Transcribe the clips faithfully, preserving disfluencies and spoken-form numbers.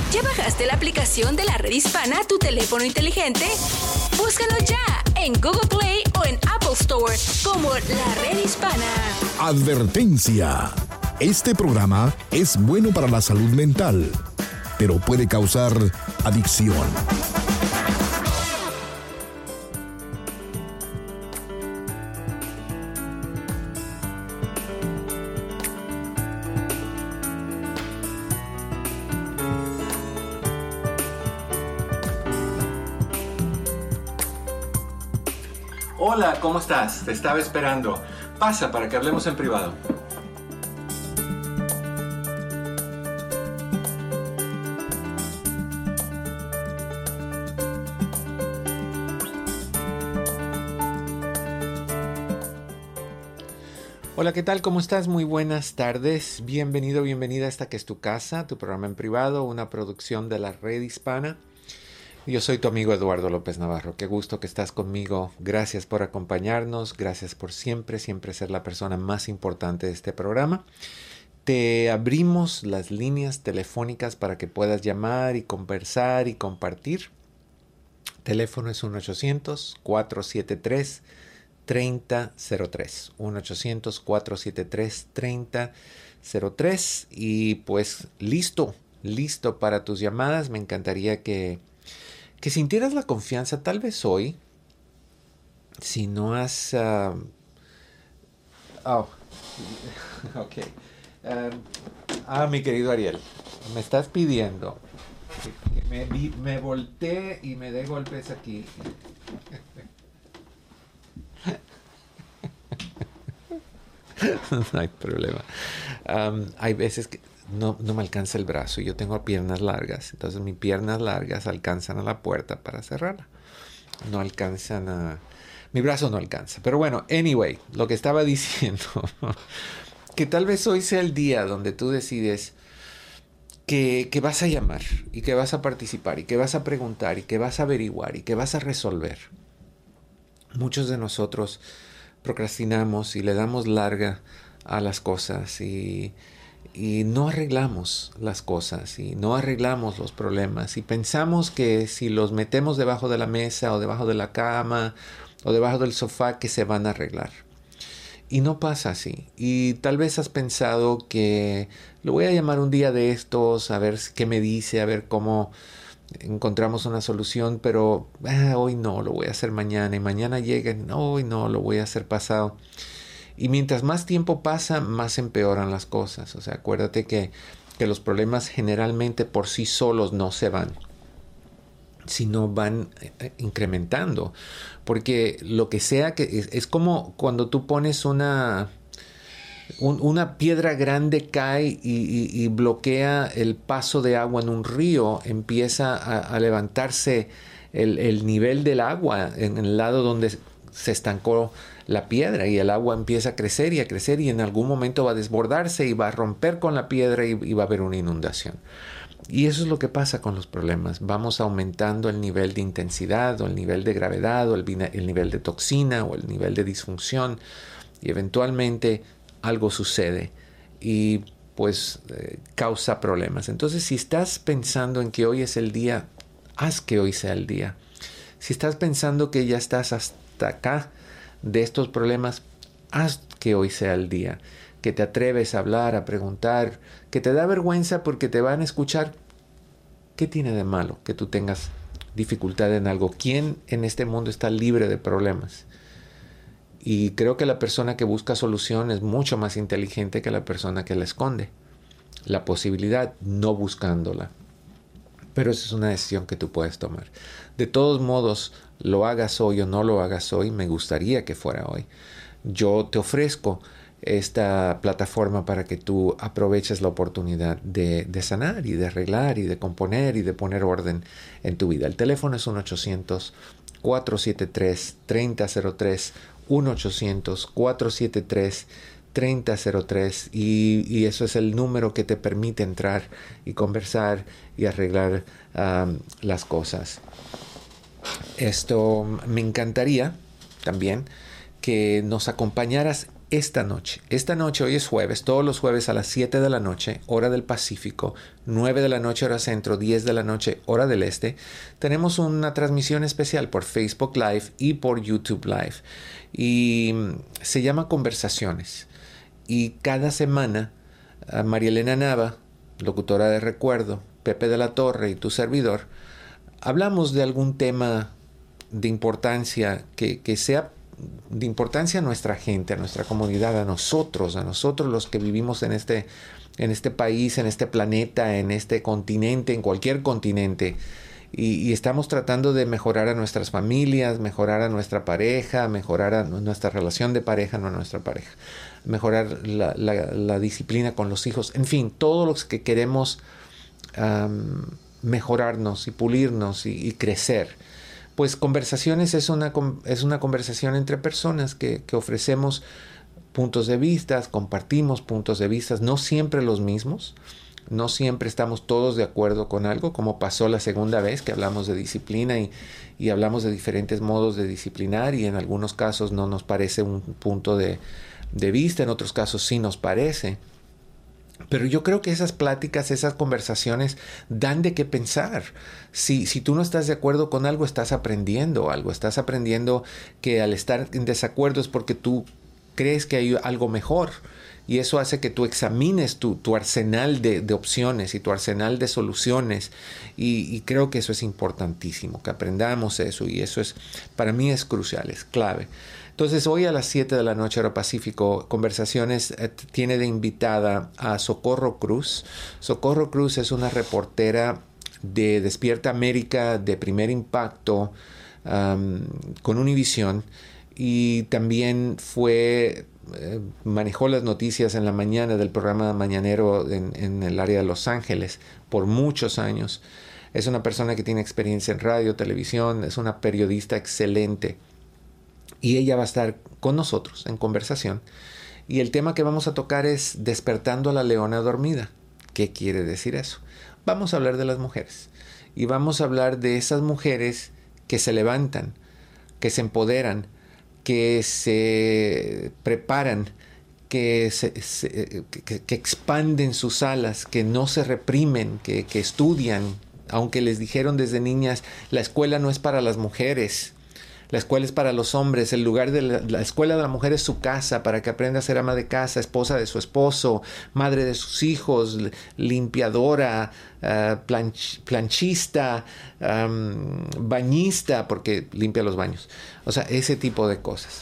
¿Ya bajaste la aplicación de la Red Hispana a tu teléfono inteligente? Búscalo ya en Google Play o en Apple Store como La Red Hispana. Advertencia. Este programa es bueno para la salud mental, pero puede causar adicción. Hola, ¿cómo estás? Te estaba esperando. Pasa para que hablemos en privado. Hola, ¿qué tal? ¿Cómo estás? Muy buenas tardes. Bienvenido, bienvenida a esta que es tu casa, tu programa en privado, una producción de la Red Hispana. Yo soy tu amigo Eduardo López Navarro. Qué gusto que estás conmigo. Gracias por acompañarnos. Gracias por siempre, siempre ser la persona más importante de este programa. Te abrimos las líneas telefónicas para que puedas llamar y conversar y compartir. Teléfono es uno ochocientos, cuatro siete tres, tres cero cero tres. uno ochocientos, cuatro siete tres, tres cero cero tres. Y pues listo, listo para tus llamadas. Me encantaría que... que sintieras la confianza, tal vez hoy, si no has... Uh, oh, ok. Um, ah, mi querido Ariel, me estás pidiendo que me, me voltee y me dé golpes aquí. No hay problema. Um, hay veces que... No, no me alcanza el brazo. Yo tengo piernas largas. Entonces mis piernas largas alcanzan a la puerta para cerrarla. No alcanzan a... Mi brazo no alcanza. Pero bueno, anyway, lo que estaba diciendo. Que tal vez hoy sea el día donde tú decides que, que vas a llamar. Y que vas a participar. Y que vas a preguntar. Y que vas a averiguar. Y que vas a resolver. Muchos de nosotros procrastinamos y le damos larga a las cosas. Y... Y no arreglamos las cosas y no arreglamos los problemas y pensamos que si los metemos debajo de la mesa o debajo de la cama o debajo del sofá que se van a arreglar. Y no pasa así. Y tal vez has pensado que lo voy a llamar un día de estos, a ver qué me dice, a ver cómo encontramos una solución, pero ah, hoy no, lo voy a hacer mañana y mañana llega, no, hoy no, lo voy a hacer pasado. Y mientras más tiempo pasa, más empeoran las cosas. O sea, acuérdate que, que los problemas generalmente por sí solos no se van, sino van eh, incrementando. Porque lo que sea que es, es como cuando tú pones una, un, una piedra grande cae y, y, y bloquea el paso de agua en un río, empieza a, a levantarse el, el nivel del agua en el lado donde se estancó la piedra y el agua empieza a crecer y a crecer y en algún momento va a desbordarse y va a romper con la piedra y, y va a haber una inundación. Y eso es lo que pasa con los problemas. Vamos aumentando el nivel de intensidad o el nivel de gravedad o el, el nivel de toxina o el nivel de disfunción y eventualmente algo sucede y pues eh, causa problemas. Entonces, si estás pensando en que hoy es el día, haz que hoy sea el día. Si estás pensando que ya estás hasta acá de estos problemas, haz que hoy sea el día, que te atreves a hablar, a preguntar, que te da vergüenza porque te van a escuchar. ¿Qué tiene de malo que tú tengas dificultad en algo? ¿Quién en este mundo está libre de problemas? Y creo que la persona que busca solución es mucho más inteligente que la persona que la esconde la posibilidad, no buscándola. Pero esa es una decisión que tú puedes tomar. De todos modos, lo hagas hoy o no lo hagas hoy, me gustaría que fuera hoy. Yo te ofrezco esta plataforma para que tú aproveches la oportunidad de, de sanar y de arreglar y de componer y de poner orden en tu vida. El teléfono es uno ochocientos, cuatro siete tres, tres cero cero tres, uno ochocientos, cuatro siete tres, tres cero cero tres y, y eso es el número que te permite entrar y conversar y arreglar um, las cosas. Esto me encantaría también que nos acompañaras esta noche. Esta noche, hoy es jueves, todos los jueves a las siete de la noche, hora del Pacífico, nueve de la noche, hora centro, diez de la noche, hora del este, tenemos una transmisión especial por Facebook Live y por YouTube Live. Y se llama Conversaciones. Y cada semana, María Elena Nava, locutora de Recuerdo, Pepe de la Torre y tu servidor, hablamos de algún tema de importancia que, que sea de importancia a nuestra gente, a nuestra comunidad, a nosotros, a nosotros los que vivimos en este, en este país, en este planeta, en este continente, en cualquier continente. Y, y estamos tratando de mejorar a nuestras familias, mejorar a nuestra pareja, mejorar a nuestra relación de pareja, no a nuestra pareja, mejorar la, la, la disciplina con los hijos, en fin, todos los que queremos um, mejorarnos y pulirnos y, y crecer. Pues Conversaciones es una, es una conversación entre personas que, que ofrecemos puntos de vista, compartimos puntos de vista, no siempre los mismos, no siempre estamos todos de acuerdo con algo, como pasó la segunda vez que hablamos de disciplina y, y hablamos de diferentes modos de disciplinar y en algunos casos no nos parece un punto de, de vista, en otros casos sí nos parece. Pero yo creo que esas pláticas, esas conversaciones dan de qué pensar. Si, si tú no estás de acuerdo con algo, estás aprendiendo algo. Estás aprendiendo que al estar en desacuerdo es porque tú crees que hay algo mejor. Y eso hace que tú examines tu, tu arsenal de, de opciones y tu arsenal de soluciones. Y, y creo que eso es importantísimo, que aprendamos eso. Y eso es, para mí es crucial, es clave. Entonces, hoy a las siete de la noche, hora Pacífico, Conversaciones eh, tiene de invitada a Socorro Cruz. Socorro Cruz es una reportera de Despierta América, de Primer Impacto, um, con Univisión. Y también fue, eh, manejó las noticias en la mañana del programa mañanero en, en el área de Los Ángeles por muchos años. Es una persona que tiene experiencia en radio, televisión, es una periodista excelente. Y ella va a estar con nosotros en conversación. Y el tema que vamos a tocar es Despertando a la Leona Dormida. ¿Qué quiere decir eso? Vamos a hablar de las mujeres. Y vamos a hablar de esas mujeres que se levantan, que se empoderan, que se preparan, que, se, se, que, que expanden sus alas, que no se reprimen, que, que estudian. Aunque les dijeron desde niñas, la escuela no es para las mujeres. La escuela es para los hombres, el lugar de la, la escuela de la mujer es su casa, para que aprenda a ser ama de casa, esposa de su esposo, madre de sus hijos, limpiadora, uh, planch, planchista, um, bañista, porque limpia los baños. O sea, ese tipo de cosas.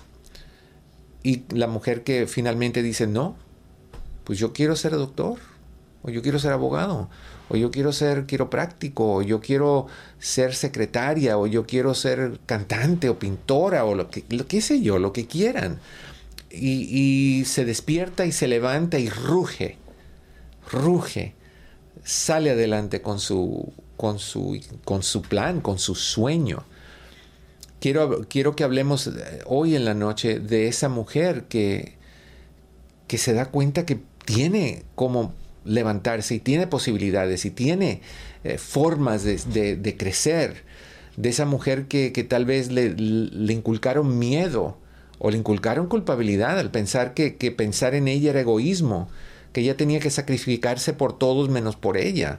Y la mujer que finalmente dice, no, pues yo quiero ser doctor, o yo quiero ser abogado, o yo quiero ser quiropráctico, o yo quiero ser secretaria, o yo quiero ser cantante o pintora, o lo que, lo que sé yo, lo que quieran. Y, y se despierta y se levanta y ruge, ruge, sale adelante con su, con su, con su plan, con su sueño. Quiero, quiero que hablemos hoy en la noche de esa mujer que, que se da cuenta que tiene como levantarse y tiene posibilidades y tiene eh, formas de, de, de crecer, de esa mujer que, que tal vez le, le inculcaron miedo o le inculcaron culpabilidad al pensar que, que pensar en ella era egoísmo, que ella tenía que sacrificarse por todos menos por ella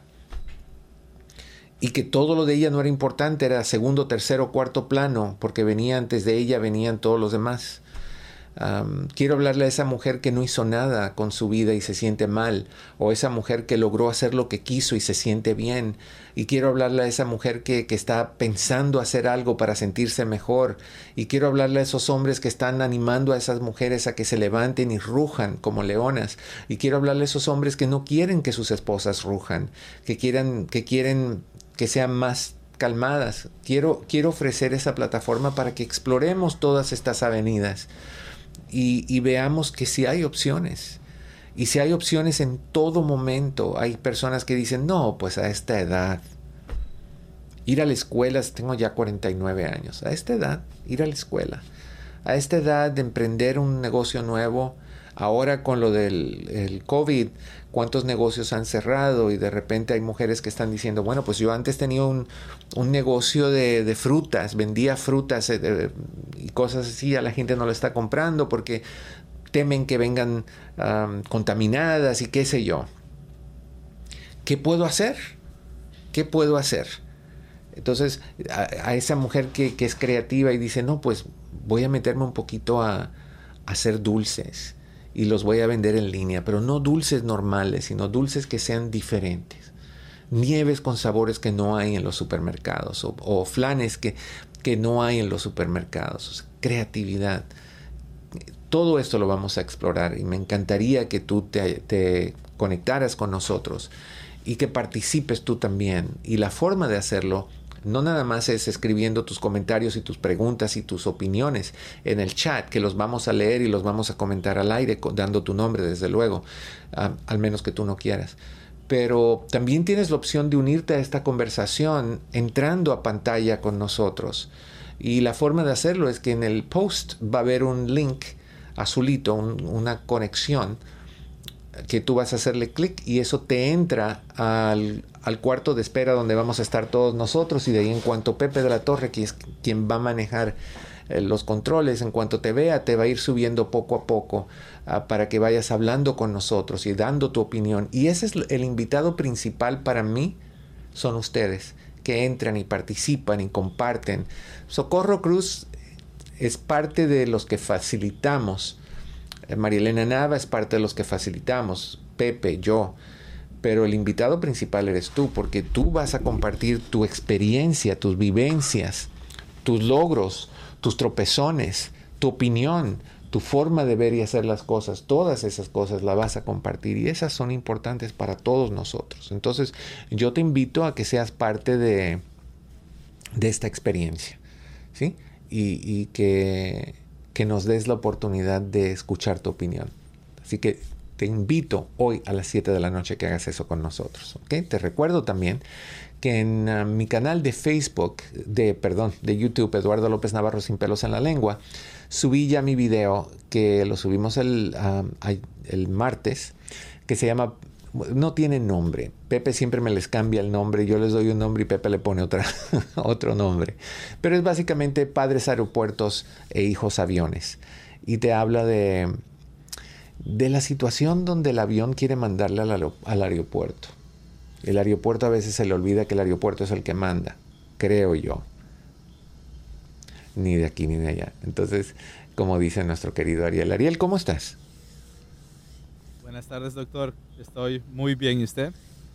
y que todo lo de ella no era importante, era segundo, tercero, cuarto plano, porque venía antes de ella, venían todos los demás. Um, quiero hablarle a esa mujer que no hizo nada con su vida y se siente mal, o esa mujer que logró hacer lo que quiso y se siente bien, y quiero hablarle a esa mujer que, que está pensando hacer algo para sentirse mejor, y quiero hablarle a esos hombres que están animando a esas mujeres a que se levanten y rujan como leonas, y quiero hablarle a esos hombres que no quieren que sus esposas rujan, que quieran, que quieren que sean más calmadas. Quiero, quiero ofrecer esa plataforma para que exploremos todas estas avenidas. Y, y veamos que sí hay opciones. Y si hay opciones en todo momento. Hay personas que dicen, no, pues a esta edad, ir a la escuela, tengo ya cuarenta y nueve años, a esta edad, ir a la escuela, a esta edad de emprender un negocio nuevo, ahora con lo del el COVID, cuántos negocios han cerrado y de repente hay mujeres que están diciendo, bueno, pues yo antes tenía un, un negocio de, de frutas, vendía frutas eh, y cosas así, a la gente no lo está comprando porque temen que vengan um, contaminadas y qué sé yo. ¿Qué puedo hacer? ¿Qué puedo hacer? Entonces, a, a esa mujer que, que es creativa y dice, no, pues voy a meterme un poquito a, a hacer dulces y los voy a vender en línea, pero no dulces normales, sino dulces que sean diferentes. Nieves con sabores que no hay en los supermercados o, o flanes que, que no hay en los supermercados. O sea, creatividad. Todo esto lo vamos a explorar y me encantaría que tú te, te conectaras con nosotros y que participes tú también. Y la forma de hacerlo no nada más es escribiendo tus comentarios y tus preguntas y tus opiniones en el chat, que los vamos a leer y los vamos a comentar al aire, dando tu nombre, desde luego, uh, al menos que tú no quieras. Pero también tienes la opción de unirte a esta conversación entrando a pantalla con nosotros. Y la forma de hacerlo es que en el post va a haber un link azulito, un, una conexión, que tú vas a hacerle clic y eso te entra al, al cuarto de espera donde vamos a estar todos nosotros, y de ahí en cuanto Pepe de la Torre, que es quien va a manejar eh, los controles, en cuanto te vea, te va a ir subiendo poco a poco uh, para que vayas hablando con nosotros y dando tu opinión. Y ese es el invitado principal para mí, son ustedes, que entran y participan y comparten. Socorro Cruz es parte de los que facilitamos. María Elena Nava es parte de los que facilitamos, Pepe, yo, pero el invitado principal eres tú, porque tú vas a compartir tu experiencia, tus vivencias, tus logros, tus tropezones, tu opinión, tu forma de ver y hacer las cosas. Todas esas cosas las vas a compartir y esas son importantes para todos nosotros. Entonces yo te invito a que seas parte de, de esta experiencia, ¿sí? Y, y que... que nos des la oportunidad de escuchar tu opinión. Así que te invito hoy a las siete de la noche que hagas eso con nosotros. ¿Okay? Te recuerdo también que en uh, mi canal de Facebook, de, perdón, de YouTube, Eduardo López Navarro Sin Pelos en la Lengua, subí ya mi video, que lo subimos el, uh, el martes, que se llama... No tiene nombre. Pepe siempre me les cambia el nombre. Yo les doy un nombre y Pepe le pone otra, otro nombre. Pero es básicamente Padres Aeropuertos e Hijos Aviones. Y te habla de, de la situación donde el avión quiere mandarle al, al aeropuerto. El aeropuerto a veces se le olvida que el aeropuerto es el que manda. Creo yo. Ni de aquí ni de allá. Entonces, como dice nuestro querido Ariel. Ariel, ¿cómo estás? Buenas tardes, doctor. Estoy muy bien. ¿Y usted?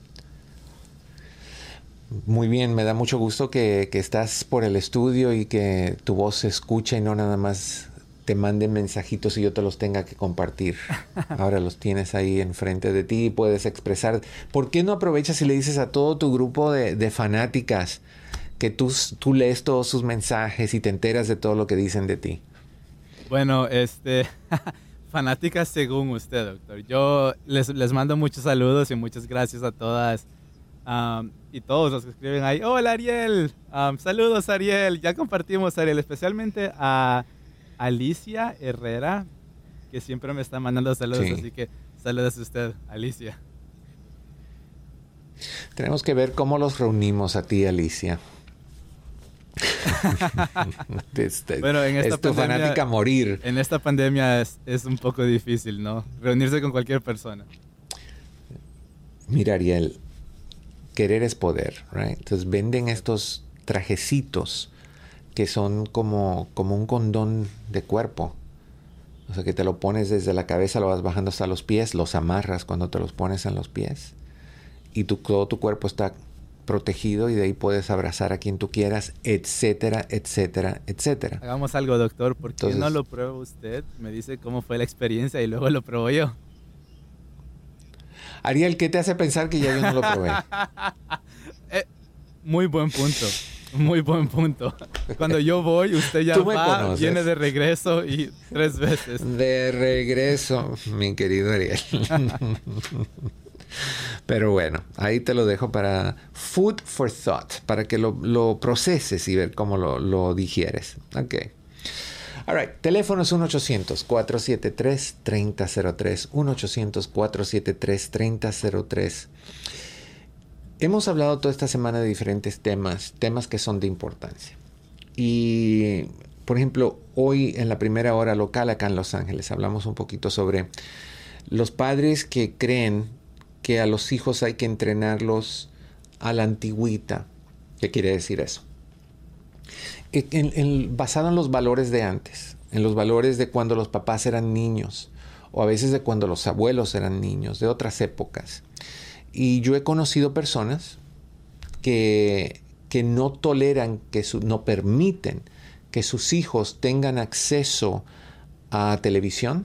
Muy bien. Me da mucho gusto que, que estás por el estudio y que tu voz se escucha y no nada más te manden mensajitos y yo te los tenga que compartir. Ahora los tienes ahí enfrente de ti y puedes expresar. ¿Por qué no aprovechas y le dices a todo tu grupo de, de fanáticas que tú, tú lees todos sus mensajes y te enteras de todo lo que dicen de ti? Bueno, este... fanáticas según usted, doctor. Yo les, les mando muchos saludos y muchas gracias a todas um, y todos los que escriben ahí. Hola, Ariel. Um, saludos, Ariel. Ya compartimos, Ariel. Especialmente a Alicia Herrera, que siempre me está mandando saludos. Sí. Así que saludos a usted, Alicia. Tenemos que ver cómo los reunimos a ti, Alicia. este, bueno, en esta es tu pandemia, fanática a morir. En esta pandemia es, es un poco difícil, ¿no? Reunirse con cualquier persona. Mira, Ariel, querer es poder, right? Entonces venden estos trajecitos que son como, como un condón de cuerpo. O sea, que te lo pones desde la cabeza, lo vas bajando hasta los pies, los amarras cuando te los pones en los pies y tu, todo tu cuerpo está protegido y de ahí puedes abrazar a quien tú quieras, etcétera, etcétera, etcétera. Hagamos algo, doctor, porque Entonces, no lo prueba usted, me dice cómo fue la experiencia y luego lo pruebo yo. Ariel, ¿qué te hace pensar que ya yo no lo probé? eh, muy buen punto, muy buen punto. Cuando yo voy, usted ya va, conoces. Viene de regreso y tres veces. De regreso, mi querido Ariel. Pero bueno, ahí te lo dejo para food for thought, para que lo, lo proceses y ver cómo lo, lo digieres. Ok. All right. Teléfono es uno ochocientos, cuatro siete tres, tres cero cero tres. uno ochocientos, cuatro siete tres, tres cero cero tres. Hemos hablado toda esta semana de diferentes temas, temas que son de importancia. Y por ejemplo, hoy en la primera hora local acá en Los Ángeles hablamos un poquito sobre los padres que creen que a los hijos hay que entrenarlos a la antigüita. ¿Qué quiere decir eso? En, en, basado en los valores de antes, en los valores de cuando los papás eran niños, o a veces de cuando los abuelos eran niños, de otras épocas. Y yo he conocido personas que, que no toleran, que su, no permiten que sus hijos tengan acceso a televisión,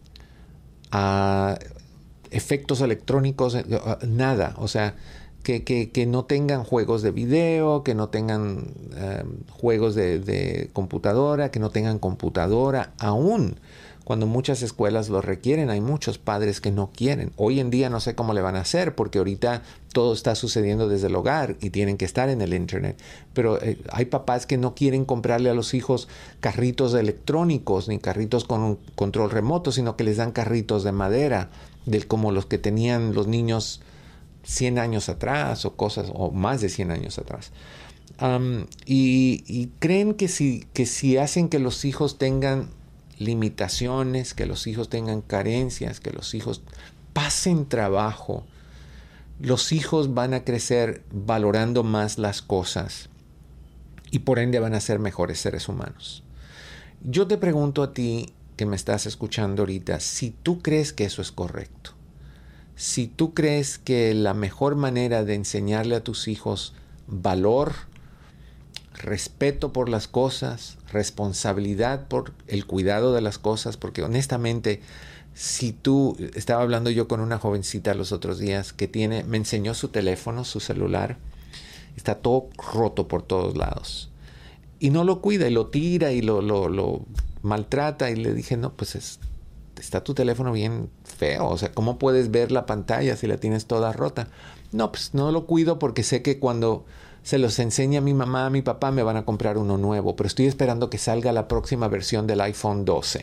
a efectos electrónicos, nada. O sea, que, que, que no tengan juegos de video, que no tengan um, juegos de, de computadora, que no tengan computadora, aún cuando muchas escuelas lo requieren. Hay muchos padres que no quieren. Hoy en día no sé cómo le van a hacer, porque ahorita todo está sucediendo desde el hogar y tienen que estar en el internet. Pero eh, hay papás que no quieren comprarle a los hijos carritos electrónicos ni carritos con un control remoto, sino que les dan carritos de madera, de, como los que tenían los niños cien años atrás o cosas, o más de cien años atrás. Um, y, y creen que si, que si hacen que los hijos tengan limitaciones, que los hijos tengan carencias, que los hijos pasen trabajo, los hijos van a crecer valorando más las cosas y por ende van a ser mejores seres humanos. Yo te pregunto a ti que me estás escuchando ahorita, si tú crees que eso es correcto, si tú crees que la mejor manera de enseñarle a tus hijos valor, respeto por las cosas, responsabilidad por el cuidado de las cosas, porque honestamente, si tú, estaba hablando yo con una jovencita los otros días que tiene, me enseñó su teléfono, su celular, está todo roto por todos lados y no lo cuida y lo tira y lo, lo, lo maltrata, y le dije, no, pues es, está tu teléfono bien feo, o sea, ¿cómo puedes ver la pantalla si la tienes toda rota? No, pues no lo cuido porque sé que cuando se los enseña a mi mamá, a mi papá, me van a comprar uno nuevo, pero estoy esperando que salga la próxima versión del iPhone doce.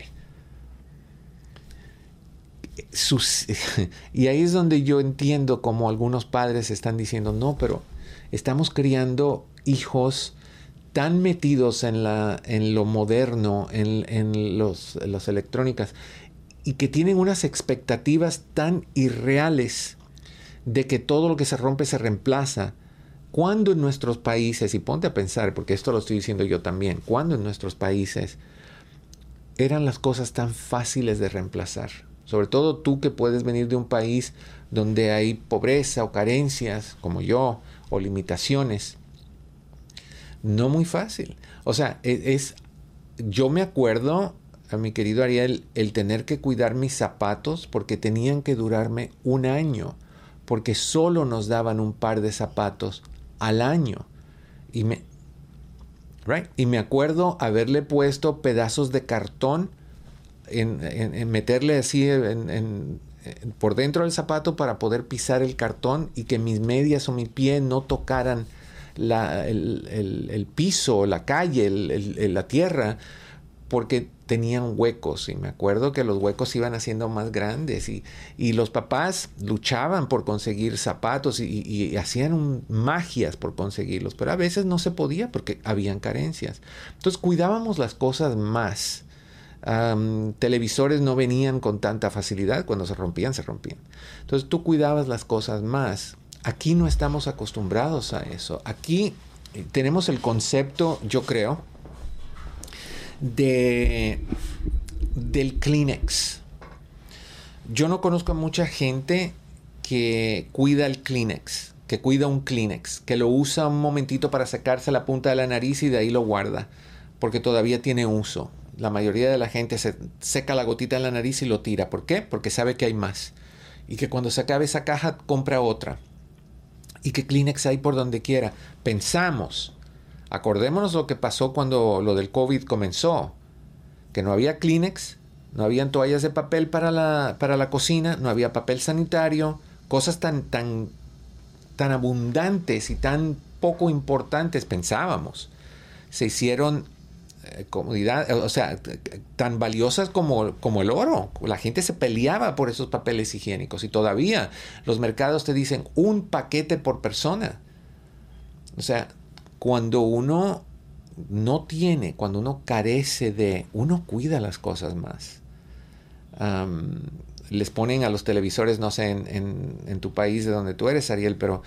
Sus, y ahí es donde yo entiendo cómo algunos padres están diciendo, no, pero estamos criando hijos tan metidos en, la, en lo moderno, en, en los, en las electrónicas, y que tienen unas expectativas tan irreales de que todo lo que se rompe se reemplaza. Cuando en nuestros países, y ponte a pensar, porque esto lo estoy diciendo yo también, cuando en nuestros países eran las cosas tan fáciles de reemplazar. Sobre todo tú que puedes venir de un país donde hay pobreza o carencias, como yo, o limitaciones. No muy fácil. O sea, es, es yo me acuerdo, a mi querido Ariel, el tener que cuidar mis zapatos porque tenían que durarme un año, porque solo nos daban un par de zapatos al año. Y me, right? y me acuerdo haberle puesto pedazos de cartón, en, en, en meterle así en, en, en, por dentro del zapato para poder pisar el cartón y que mis medias o mi pie no tocaran la, el, el, el piso, la calle, el, el, la tierra, porque tenían huecos. Y me acuerdo que los huecos iban haciendo más grandes y, y los papás luchaban por conseguir zapatos y, y, y hacían un, magias por conseguirlos, pero a veces no se podía porque habían carencias. Entonces cuidábamos las cosas más. Um, televisores no venían con tanta facilidad, cuando se rompían, se rompían. Entonces tú cuidabas las cosas más. Aquí no estamos acostumbrados a eso. Aquí tenemos el concepto, yo creo, de del Kleenex. Yo no conozco a mucha gente que cuida el Kleenex, que cuida un Kleenex, que lo usa un momentito para secarse la punta de la nariz y de ahí lo guarda, porque todavía tiene uso. La mayoría de la gente se seca la gotita en la nariz y lo tira. ¿Por qué? Porque sabe que hay más. Y que cuando se acabe esa caja, compra otra. Y que Kleenex hay por donde quiera. Pensamos, acordémonos lo que pasó cuando lo del COVID comenzó. Que no había Kleenex, no habían toallas de papel para la, para la cocina, no había papel sanitario. Cosas tan, tan, tan abundantes y tan poco importantes, pensábamos. Se hicieron comodidad, o sea, tan valiosas como, como el oro. La gente se peleaba por esos papeles higiénicos y todavía los mercados te dicen un paquete por persona. O sea, cuando uno no tiene, cuando uno carece de, uno cuida las cosas más. Um, les ponen a los televisores, no sé, en, en, en tu país de donde tú eres, Ariel, pero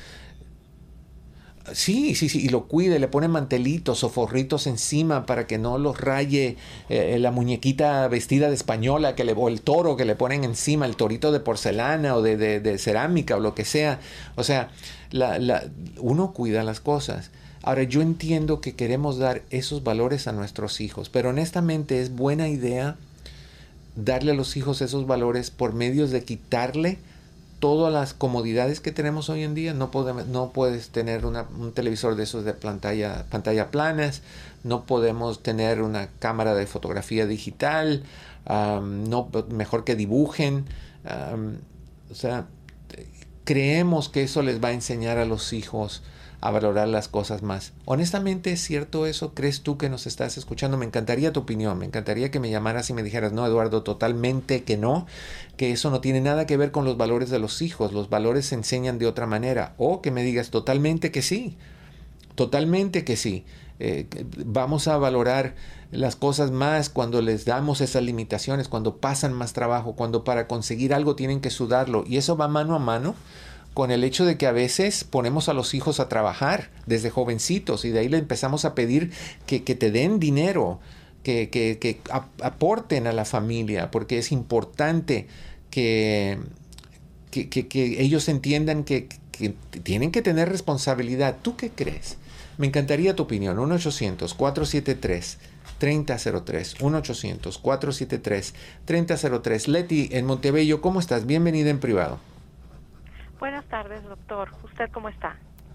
sí, sí, sí, y lo cuida, y le ponen mantelitos o forritos encima para que no los raye eh, la muñequita vestida de española que le, o el toro que le ponen encima, el torito de porcelana o de, de, de cerámica o lo que sea. O sea, la, la, uno cuida las cosas. Ahora, yo entiendo que queremos dar esos valores a nuestros hijos, pero honestamente es buena idea darle a los hijos esos valores por medios de quitarle todas las comodidades que tenemos hoy en día. No podemos, no puedes tener una, un televisor de esos de pantalla, pantalla planas, no podemos tener una cámara de fotografía digital, um, no, mejor que dibujen. Um, o sea, creemos que eso les va a enseñar a los hijos a valorar las cosas más. Honestamente, ¿es cierto eso? ¿Crees tú que nos estás escuchando? Me encantaría tu opinión, me encantaría que me llamaras y me dijeras, no, Eduardo, totalmente que no, que eso no tiene nada que ver con los valores de los hijos, los valores se enseñan de otra manera, o que me digas totalmente que sí, totalmente que sí. Eh, vamos a valorar las cosas más cuando les damos esas limitaciones, cuando pasan más trabajo, cuando para conseguir algo tienen que sudarlo, y eso va mano a mano con el hecho de que a veces ponemos a los hijos a trabajar desde jovencitos y de ahí le empezamos a pedir que, que te den dinero, que, que, que aporten a la familia, porque es importante que, que, que, que ellos entiendan que, que tienen que tener responsabilidad. ¿Tú qué crees? Me encantaría tu opinión. uno ochocientos, cuatro siete tres, tres cero cero tres. uno ochocientos, cuatro siete tres, tres cero cero tres. Leti, en Montebello, ¿cómo estás? Bienvenida en privado. Buenas tardes, doctor. ¿Usted cómo está?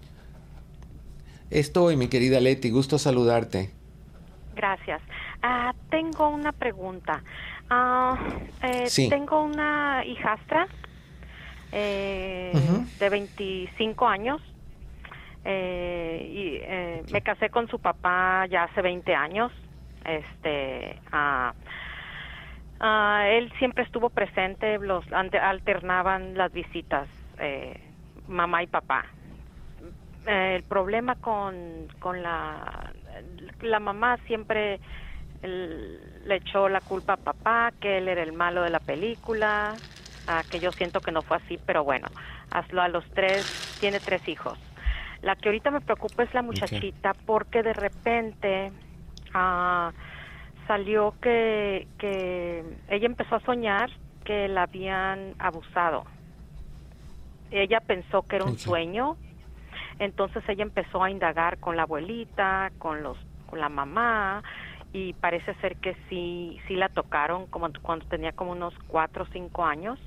Estoy, mi querida Leti. Gusto saludarte. Gracias. Uh, tengo una pregunta. Uh, eh, sí. Tengo una hijastra eh, uh-huh. de veinticinco años. Eh, y eh, me casé con su papá ya hace veinte años. Este... Uh, Uh, él siempre estuvo presente, los alternaban las visitas, eh, mamá y papá. Eh, el problema con, con la, la mamá siempre el, le echó la culpa a papá, que él era el malo de la película, uh, que yo siento que no fue así, pero bueno, hazlo a los tres, tiene tres hijos. La que ahorita me preocupa es la muchachita, okay. Porque de repente... Uh, salió que, que ella empezó a soñar que la habían abusado. Ella pensó que era un sueño, entonces ella empezó a indagar con la abuelita, con los, con la mamá, y parece ser que sí, sí la tocaron como cuando tenía como unos cuatro o cinco años.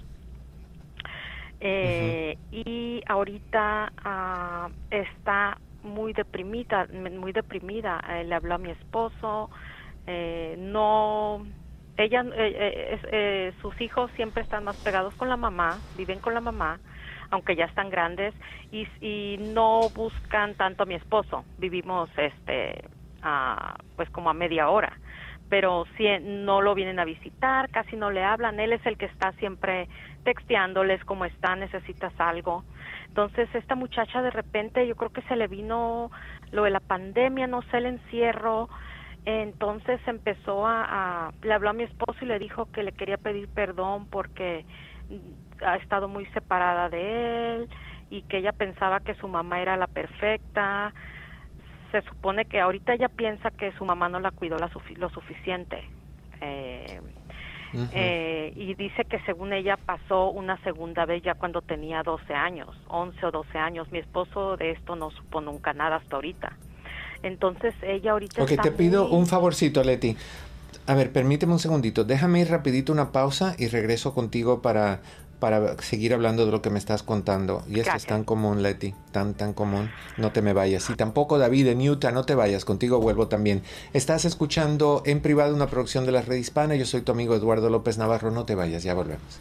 Eh, uh-huh. Y ahorita uh, está muy deprimida, muy deprimida. Eh, le habló a mi esposo. Eh, no, ella, eh, eh, eh, sus hijos siempre están más pegados con la mamá, viven con la mamá, aunque ya están grandes, y, y no buscan tanto a mi esposo. Vivimos, este, a, pues como a media hora, pero si no lo vienen a visitar, casi no le hablan. Él es el que está siempre texteándoles cómo están, necesitas algo. Entonces esta muchacha de repente, yo creo que se le vino lo de la pandemia, no sé, el encierro. Entonces empezó a, a, le habló a mi esposo y le dijo que le quería pedir perdón porque ha estado muy separada de él y que ella pensaba que su mamá era la perfecta. Se supone que ahorita ella piensa que su mamá no la cuidó la sufi- lo suficiente. Eh, uh-huh. eh, y dice que según ella pasó una segunda vez ya cuando tenía doce años, once o doce años. Mi esposo de esto no supo nunca nada hasta ahorita. Entonces ella ahorita Ok, está te pido muy... un favorcito, Leti. A ver, permíteme un segundito. Déjame ir rapidito una pausa y regreso contigo para, para seguir hablando de lo que me estás contando. Y esto Gracias. Es tan común, Leti, tan, tan común. No te me vayas. Y tampoco, David, en Utah, no te vayas. Contigo vuelvo también. Estás escuchando en privado una producción de la Red Hispana. Yo soy tu amigo Eduardo López Navarro. No te vayas, ya volvemos.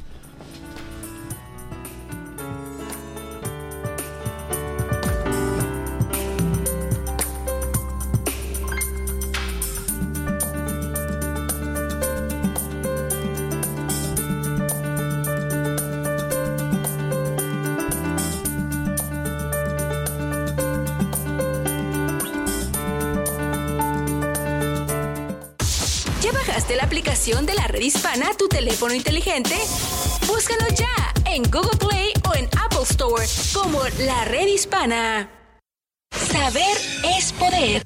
¿Ya bajaste la aplicación de la Red Hispana a tu teléfono inteligente? Búscanos ya en Google Play o en Apple Store como la Red Hispana. Saber es poder.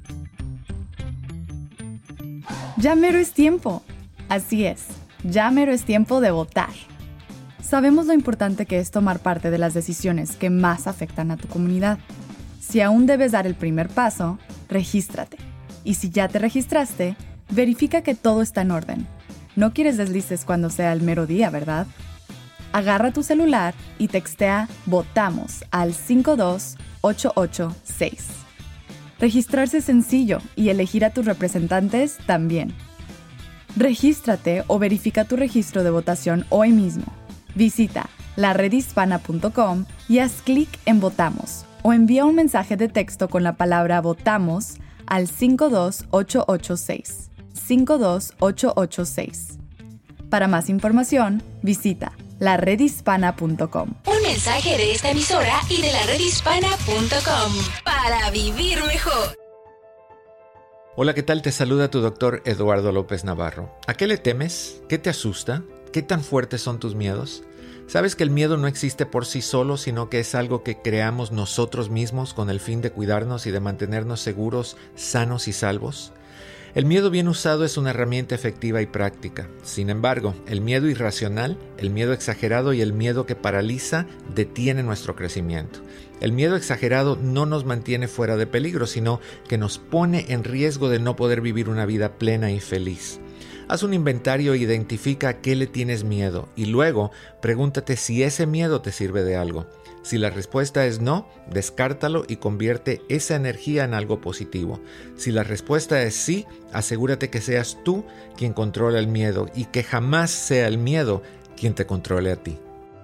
Ya mero es tiempo. Así es, ya mero es tiempo de votar. Sabemos lo importante que es tomar parte de las decisiones que más afectan a tu comunidad. Si aún debes dar el primer paso, regístrate. Y si ya te registraste, verifica que todo está en orden. No quieres deslices cuando sea el mero día, ¿verdad? Agarra tu celular y textea VOTAMOS al cinco dos ocho ocho seis. Registrarse es sencillo y elegir a tus representantes también. Regístrate o verifica tu registro de votación hoy mismo. Visita la red hispana punto com y haz clic en Votamos o envía un mensaje de texto con la palabra VOTAMOS al cinco dos ocho ocho seis. cinco dos ocho ocho seis. Para más información, visita la red hispana punto com. Un mensaje de esta emisora y de la red hispana punto com para vivir mejor. Hola, ¿qué tal? Te saluda tu doctor Eduardo López Navarro. ¿A qué le temes? ¿Qué te asusta? ¿Qué tan fuertes son tus miedos? ¿Sabes que el miedo no existe por sí solo, sino que es algo que creamos nosotros mismos con el fin de cuidarnos y de mantenernos seguros, sanos y salvos? El miedo bien usado es una herramienta efectiva y práctica. Sin embargo, el miedo irracional, el miedo exagerado y el miedo que paraliza detiene nuestro crecimiento. El miedo exagerado no nos mantiene fuera de peligro, sino que nos pone en riesgo de no poder vivir una vida plena y feliz. Haz un inventario e identifica a qué le tienes miedo y luego pregúntate si ese miedo te sirve de algo. Si la respuesta es no, descártalo y convierte esa energía en algo positivo. Si la respuesta es sí, asegúrate que seas tú quien controla el miedo y que jamás sea el miedo quien te controle a ti.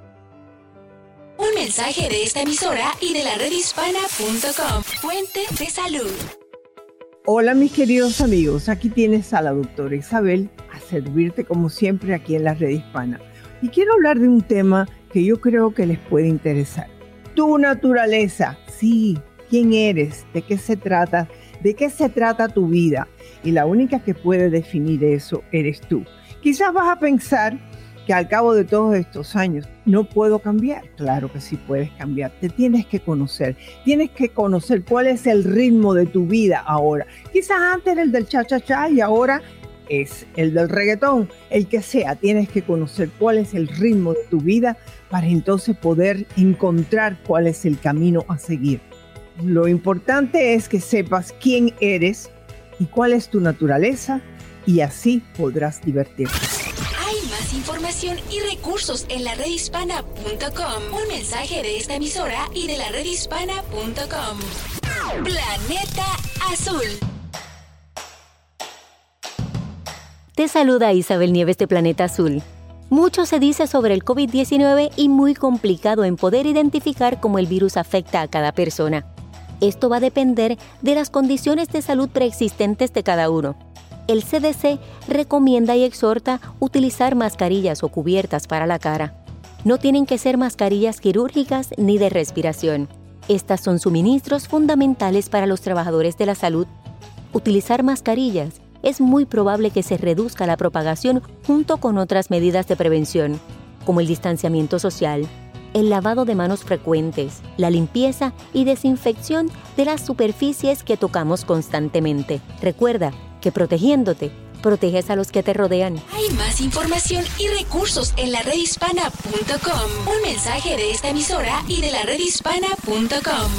Un mensaje de esta emisora y de la red hispana punto com. Fuente de salud. Hola mis queridos amigos, aquí tienes a la doctora Isabel a servirte como siempre aquí en la Red Hispana. Y quiero hablar de un tema que yo creo que les puede interesar. Tu naturaleza, sí, ¿quién eres? ¿De qué se trata? ¿De qué se trata tu vida? Y la única que puede definir eso eres tú. Quizás vas a pensar que al cabo de todos estos años no puedo cambiar. Claro que sí puedes cambiar. Te tienes que conocer. Tienes que conocer cuál es el ritmo de tu vida ahora. Quizás antes era el del cha-cha-cha y ahora es el del reggaetón. El que sea, tienes que conocer cuál es el ritmo de tu vida para entonces poder encontrar cuál es el camino a seguir. Lo importante es que sepas quién eres y cuál es tu naturaleza y así podrás divertirte. Más información y recursos en la red hispana punto com. Un mensaje de esta emisora y de la red hispana punto com. Planeta Azul. Te saluda Isabel Nieves de Planeta Azul. Mucho se dice sobre el covid diecinueve y muy complicado en poder identificar cómo el virus afecta a cada persona. Esto va a depender de las condiciones de salud preexistentes de cada uno. El C D C recomienda y exhorta utilizar mascarillas o cubiertas para la cara. No tienen que ser mascarillas quirúrgicas ni de respiración. Estas son suministros fundamentales para los trabajadores de la salud. Utilizar mascarillas es muy probable que se reduzca la propagación junto con otras medidas de prevención, como el distanciamiento social, el lavado de manos frecuentes, la limpieza y desinfección de las superficies que tocamos constantemente. Recuerda que protegiéndote, proteges a los que te rodean. Hay más información y recursos en la red hispana punto com. Un mensaje de esta emisora y de la red hispana punto com.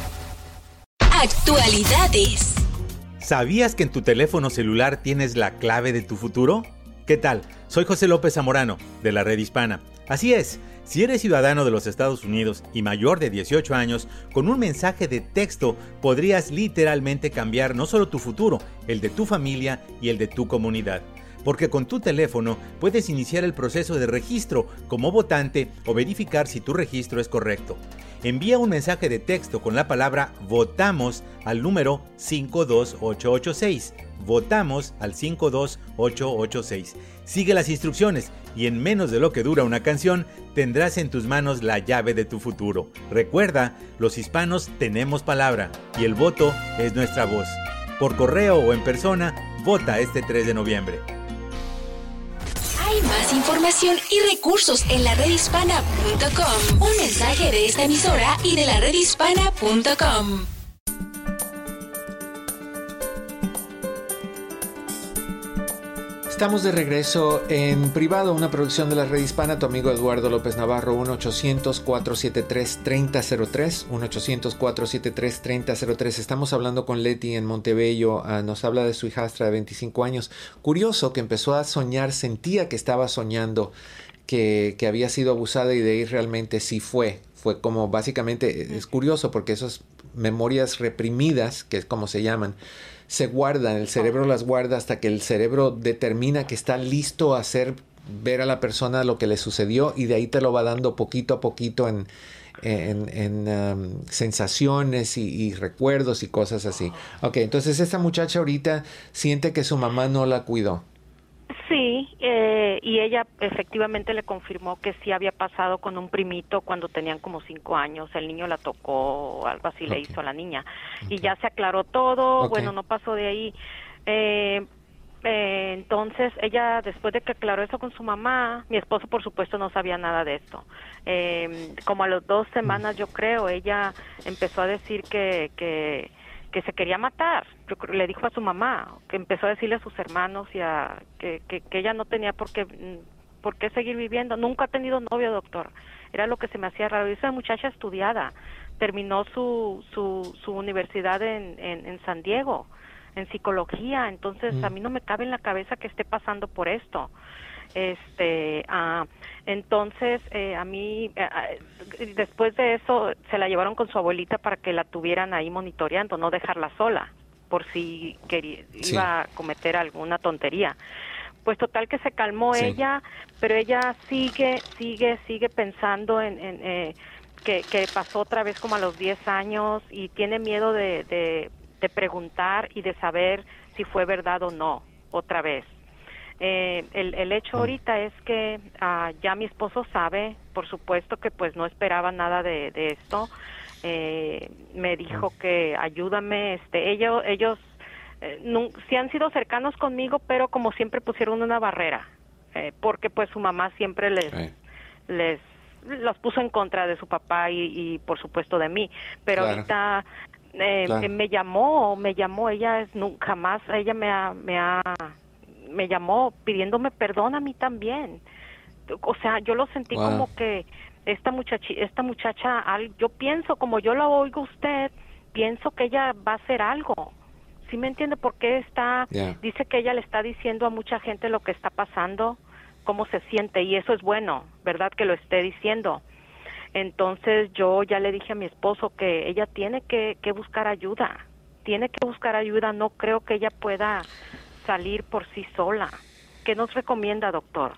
Actualidades. ¿Sabías que en tu teléfono celular tienes la clave de tu futuro? ¿Qué tal? Soy José López Zamorano, de la Red Hispana. Así es, si eres ciudadano de los Estados Unidos y mayor de dieciocho años, con un mensaje de texto podrías literalmente cambiar no solo tu futuro, el de tu familia y el de tu comunidad. Porque con tu teléfono puedes iniciar el proceso de registro como votante o verificar si tu registro es correcto. Envía un mensaje de texto con la palabra VOTAMOS al número cinco dos ocho ocho seis. Votamos al cinco dos ocho ocho seis. Sigue las instrucciones y en menos de lo que dura una canción tendrás en tus manos la llave de tu futuro. Recuerda, los hispanos tenemos palabra y el voto es nuestra voz. Por correo o en persona, Vota este tres de noviembre. Hay más información y recursos en la red hispana punto com. Un mensaje de esta emisora y de la red hispana punto com. Estamos de regreso en privado, una producción de la Red Hispana. Tu amigo Eduardo López Navarro, uno ochocientos, cuatro siete tres, tres cero cero tres, uno ochocientos, cuatro siete tres, tres cero cero tres. Estamos hablando con Leti en Montebello. Uh, nos habla de su hijastra de veinticinco años. Curioso que empezó a soñar, sentía que estaba soñando que, que había sido abusada, y de ahí realmente sí fue. Fue como básicamente, es curioso porque esas memorias reprimidas, que es como se llaman, se guardan, el cerebro las guarda hasta que el cerebro determina que está listo a hacer ver a la persona lo que le sucedió, y de ahí te lo va dando poquito a poquito en, en, en um, sensaciones y, y recuerdos y cosas así. Ok, entonces esta muchacha ahorita siente que su mamá no la cuidó. Sí, eh, y ella efectivamente le confirmó que sí había pasado con un primito cuando tenían como cinco años. El niño la tocó, algo así okay. le hizo a la niña. Okay. Y ya se aclaró todo, okay. bueno, no pasó de ahí. Eh, eh, entonces, ella, después de que aclaró eso con su mamá, mi esposo, por supuesto, no sabía nada de esto. Eh, como a las dos semanas, yo creo, ella empezó a decir que... que que se quería matar. Yo creo, le dijo a su mamá, que empezó a decirle a sus hermanos y a, que, que, que ella no tenía por qué, por qué seguir viviendo. Nunca ha tenido novio, doctor. Era lo que se me hacía raro. Y esa muchacha estudiada, terminó su, su, su universidad en, en, en San Diego, en psicología. Entonces, mm. a mí no me cabe en la cabeza que esté pasando por esto. Este, ah, entonces eh, a mí eh, después de eso se la llevaron con su abuelita para que la tuvieran ahí monitoreando, no dejarla sola por si quería, sí. iba a cometer alguna tontería. Pues total que se calmó sí. ella, pero ella sigue, sigue, sigue pensando en, en eh, que, que pasó otra vez como a los diez años, y tiene miedo de, de, de preguntar y de saber si fue verdad o no otra vez. Eh, el, el hecho ahorita es que uh, ya mi esposo sabe, por supuesto que pues no esperaba nada de, de esto. Eh, me dijo que ayúdame, este, ellos, ellos eh, no, sí han sido cercanos conmigo, pero como siempre pusieron una barrera, eh, porque pues su mamá siempre les, sí. les los puso en contra de su papá y, y por supuesto de mí. Pero claro. ahorita eh, claro. me llamó, me llamó, ella es nunca más, ella me ha, me ha me llamó pidiéndome perdón a mí también. O sea, yo lo sentí wow. como que esta muchachi, esta muchacha, yo pienso, como yo la oigo usted, pienso que ella va a hacer algo. ¿Sí me entiende? Porque está, yeah. dice que ella le está diciendo a mucha gente lo que está pasando, cómo se siente, y eso es bueno, ¿verdad? Que lo esté diciendo. Entonces yo ya le dije a mi esposo que ella tiene que, que buscar ayuda, tiene que buscar ayuda, no creo que ella pueda salir por sí sola. ¿Qué nos recomienda, doctor?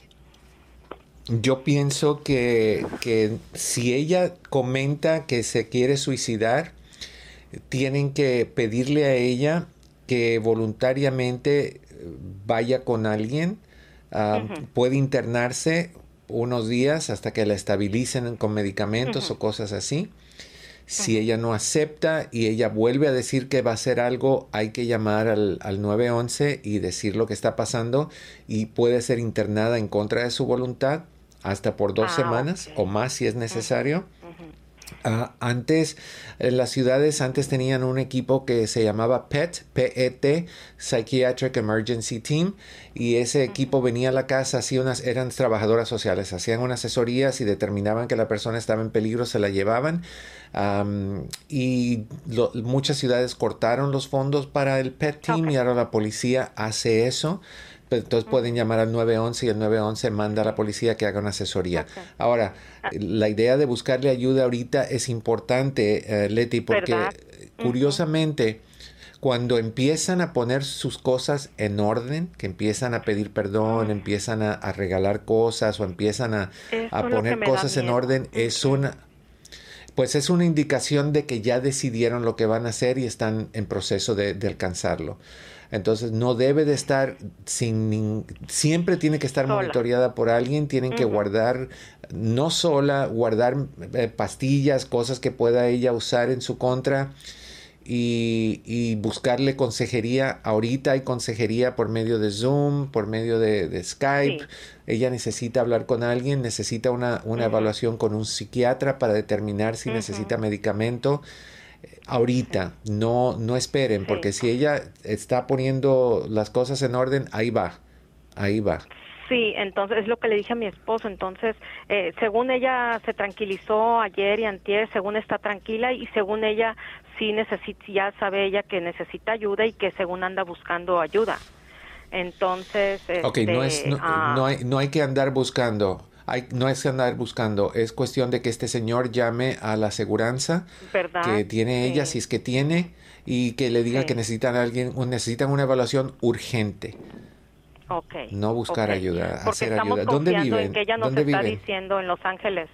Yo pienso que, que si ella comenta que se quiere suicidar, tienen que pedirle a ella que voluntariamente vaya con alguien, uh, uh-huh. puede internarse unos días hasta que la estabilicen con medicamentos uh-huh. o cosas así. Si ella no acepta y ella vuelve a decir que va a hacer algo, hay que llamar al, al nueve once y decir lo que está pasando, y puede ser internada en contra de su voluntad hasta por dos ah, semanas okay. o más si es necesario. Uh-huh. Uh, antes, en las ciudades antes tenían un equipo que se llamaba P E T, P E T, Psychiatric Emergency Team, y ese equipo venía a la casa, hacía unas, eran trabajadoras sociales, hacían unas asesorías y determinaban que la persona estaba en peligro, se la llevaban. Um, y lo, muchas ciudades cortaron los fondos para el P E T Team okay. y ahora la policía hace eso. Entonces uh-huh. pueden llamar al nueve once y el nueve once manda a la policía que haga una asesoría. Okay. Ahora, la idea de buscarle ayuda ahorita es importante, uh, Leti, porque ¿verdad? Curiosamente, uh-huh. cuando empiezan a poner sus cosas en orden, que empiezan a pedir perdón, uh-huh. empiezan a, a regalar cosas o empiezan a, a poner cosas en orden, uh-huh. es una... pues es una indicación de que ya decidieron lo que van a hacer y están en proceso de, de alcanzarlo. Entonces no debe de estar sin, siempre tiene que estar sola. Monitoreada por alguien, tienen uh-huh. que guardar, no sola, guardar eh, pastillas, cosas que pueda ella usar en su contra, y, y buscarle consejería. Ahorita hay consejería por medio de Zoom, por medio de, de Skype. Sí. Ella necesita hablar con alguien, necesita una, una uh-huh. evaluación con un psiquiatra para determinar si uh-huh. necesita medicamento. Ahorita, no, no esperen, sí. porque si ella está poniendo las cosas en orden, ahí va, ahí va. Sí, entonces es lo que le dije a mi esposo. Entonces, eh, según ella se tranquilizó ayer y antier, según está tranquila y según ella sí necesita, ya sabe ella que necesita ayuda y que según anda buscando ayuda. Entonces, ok, este, no es, no, ah, no hay, no hay que andar buscando. Hay, no es andar buscando, es cuestión de que este señor llame a la aseguranza ¿verdad? Que tiene ella, sí. si es que tiene, y que le diga sí. que necesitan a alguien, necesitan una evaluación urgente. Okay. No buscar okay. ayuda, Porque hacer estamos ayuda. ¿Dónde viven? En que ella nos ¿Dónde está viven? diciendo en Los Ángeles.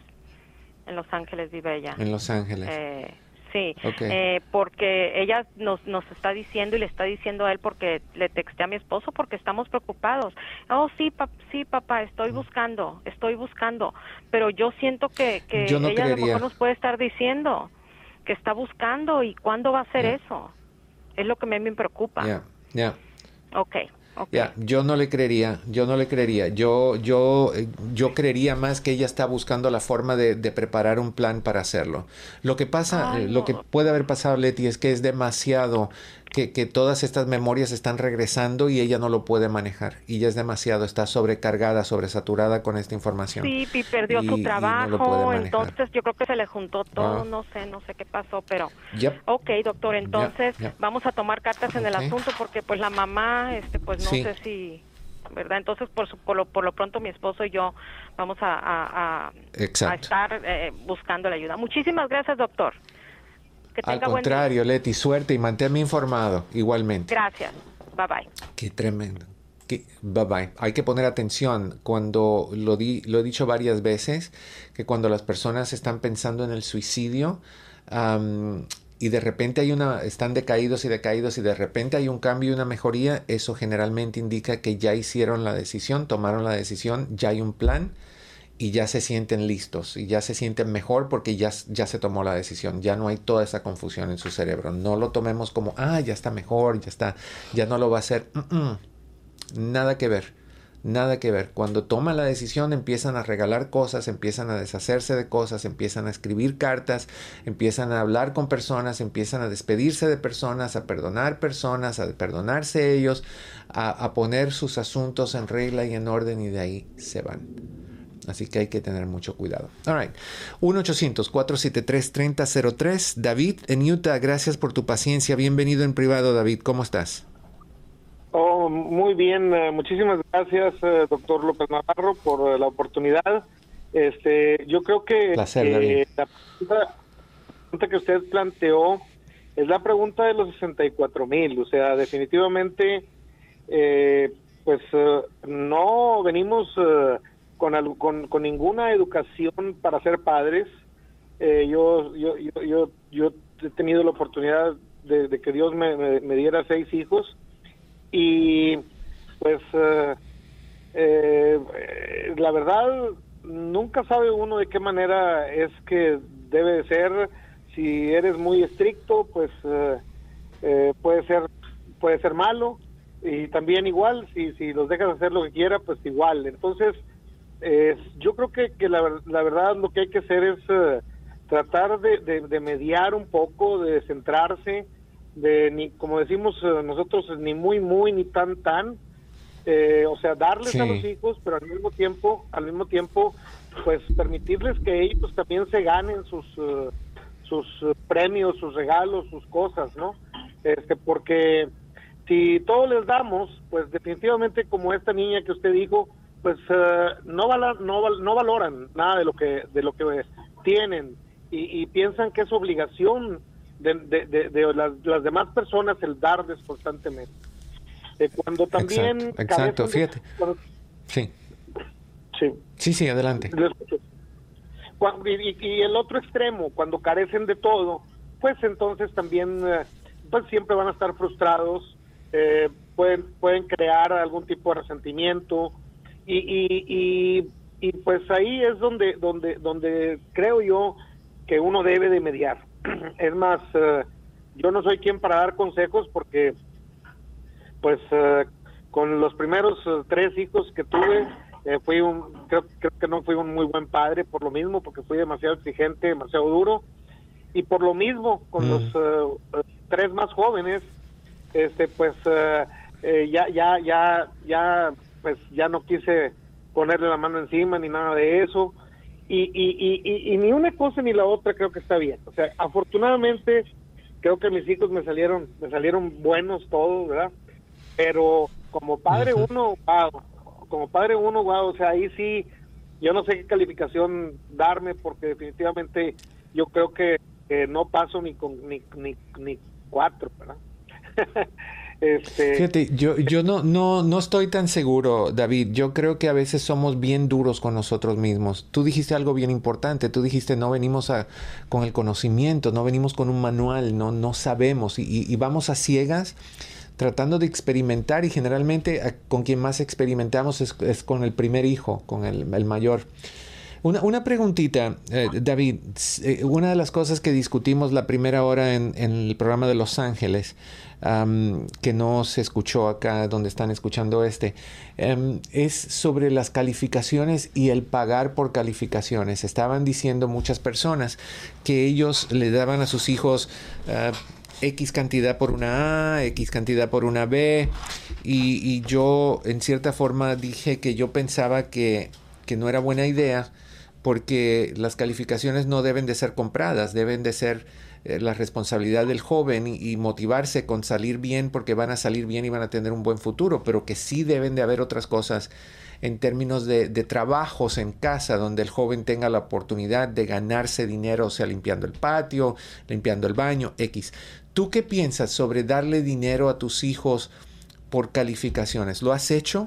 En Los Ángeles vive ella. En Los Ángeles. Eh, sí, okay. eh, porque ella nos nos está diciendo y le está diciendo a él porque le texté a mi esposo porque estamos preocupados. Oh, sí, pap sí, papá, estoy buscando, estoy buscando. Pero yo siento que, que yo no ella creería. a lo mejor nos puede estar diciendo que está buscando y cuándo va a hacer yeah. eso. Es lo que a mí me preocupa. Ya, ya. Okay. Okay. Ya, yo no le creería, yo no le creería, yo, yo, yo creería más que ella está buscando la forma de, de preparar un plan para hacerlo. Lo que pasa, Ay, eh, no. lo que puede haber pasado, Leti, es que es demasiado, que, que todas estas memorias están regresando y ella no lo puede manejar. Y ya es demasiado, está sobrecargada, sobresaturada con esta información. Sí, y perdió y, su trabajo, no entonces yo creo que se le juntó todo, ah. no sé, no sé qué pasó, pero... Yep. Ok, doctor, entonces yep, yep. vamos a tomar cartas en okay. el asunto porque pues la mamá, este pues no sí. sé si... ¿verdad? Entonces, por, su, por, lo, por lo pronto, mi esposo y yo vamos a, a, a, a estar eh, buscando la ayuda. Muchísimas gracias, doctor. Que tenga Al contrario, buen día. Leti, suerte y manténme informado igualmente. Gracias. Bye, bye. Qué tremendo. Qué, bye, bye. Hay que poner atención cuando, lo, di, lo he dicho varias veces, que cuando las personas están pensando en el suicidio, um, y de repente hay una, están decaídos y decaídos y de repente hay un cambio y una mejoría, eso generalmente indica que ya hicieron la decisión, tomaron la decisión, ya hay un plan y ya se sienten listos y ya se sienten mejor porque ya, ya se tomó la decisión, ya no hay toda esa confusión en su cerebro. No lo tomemos como, ah, ya está mejor, ya está, ya no lo va a hacer. Mm-mm. Nada que ver. Nada que ver. Cuando toman la decisión empiezan a regalar cosas, empiezan a deshacerse de cosas, empiezan a escribir cartas, empiezan a hablar con personas, empiezan a despedirse de personas, a perdonar personas, a perdonarse ellos, a, a poner sus asuntos en regla y en orden y de ahí se van. Así que hay que tener mucho cuidado. All right. uno ochocientos, cuatro siete tres, tres cero cero tres. David, en Utah, gracias por tu paciencia. Bienvenido en privado, David. ¿Cómo estás? Oh, muy bien, uh, muchísimas gracias, uh, doctor López Navarro, por uh, la oportunidad. Este, yo creo que Placer, eh, la pregunta, pregunta que usted planteó es la pregunta de los sesenta y cuatro mil, o sea, definitivamente, eh, pues uh, no venimos uh, con, al, con con ninguna educación para ser padres. Eh, yo, yo, yo, yo, yo he tenido la oportunidad de, de que Dios me, me, me diera seis hijos. Y pues uh, eh, la verdad nunca sabe uno de qué manera es que debe de ser. Si eres muy estricto, pues uh, eh, puede ser puede ser malo, y también igual si si los dejas hacer lo que quiera, pues igual. Entonces eh, yo creo que, que la, la verdad lo que hay que hacer es uh, tratar de, de, de mediar un poco, de centrarse, de ni como decimos uh, nosotros, ni muy muy ni tan tan eh, o sea, darles sí. a los hijos, pero al mismo tiempo al mismo tiempo pues permitirles que ellos también se ganen sus uh, sus uh, premios, sus regalos, sus cosas, ¿no? Este, porque si todo les damos, pues definitivamente, como esta niña que usted dijo, pues uh, no val no val no valoran nada de lo que de lo que tienen, y, y piensan que es obligación De, de, de, de las, las demás personas el darles constantemente. Eh, cuando también... Exacto, exacto. fíjate. De, cuando, sí. sí. Sí, sí, adelante. Cuando, y, y el otro extremo, cuando carecen de todo, pues entonces también eh, pues siempre van a estar frustrados, eh, pueden pueden crear algún tipo de resentimiento, y, y, y, y pues ahí es donde, donde, donde creo yo que uno debe de mediar. Es más, uh, yo no soy quien para dar consejos porque, pues, uh, con los primeros uh, tres hijos que tuve, eh, fui un, creo, creo que no fui un muy buen padre por lo mismo, porque fui demasiado exigente, demasiado duro, y por lo mismo, con mm. los uh, tres más jóvenes, este, pues, uh, eh, ya, ya, ya, ya, pues, ya no quise ponerle la mano encima ni nada de eso. Y, y, y, y, y ni una cosa ni la otra creo que está bien. O sea, afortunadamente creo que mis hijos me salieron me salieron buenos todos, ¿verdad? Pero como padre uh-huh. uno, wow, como padre uno, wow, o sea, ahí sí, yo no sé qué calificación darme, porque definitivamente yo creo que, que no paso ni con ni, ni, ni cuatro, ¿verdad? Este... Fíjate, yo, yo no, no, no estoy tan seguro, David. Yo creo que a veces somos bien duros con nosotros mismos. Tú dijiste algo bien importante. Tú dijiste, no venimos a, con el conocimiento, no venimos con un manual, no, no sabemos. Y, y, y vamos a ciegas tratando de experimentar, y generalmente a, con quien más experimentamos es, es con el primer hijo, con el, el mayor. Una, una preguntita, eh, David. Eh, una de las cosas que discutimos la primera hora en, en el programa de Los Ángeles, um, que no se escuchó acá donde están escuchando este, um, es sobre las calificaciones y el pagar por calificaciones. Estaban diciendo muchas personas que ellos le daban a sus hijos uh, X cantidad por una A, X cantidad por una B, y, y yo en cierta forma dije que yo pensaba que, que no era buena idea, porque las calificaciones no deben de ser compradas, deben de ser eh, la responsabilidad del joven y, y motivarse con salir bien, porque van a salir bien y van a tener un buen futuro, pero que sí deben de haber otras cosas en términos de, de trabajos en casa, donde el joven tenga la oportunidad de ganarse dinero, o sea, limpiando el patio, limpiando el baño, X. ¿Tú qué piensas sobre darle dinero a tus hijos por calificaciones? ¿Lo has hecho?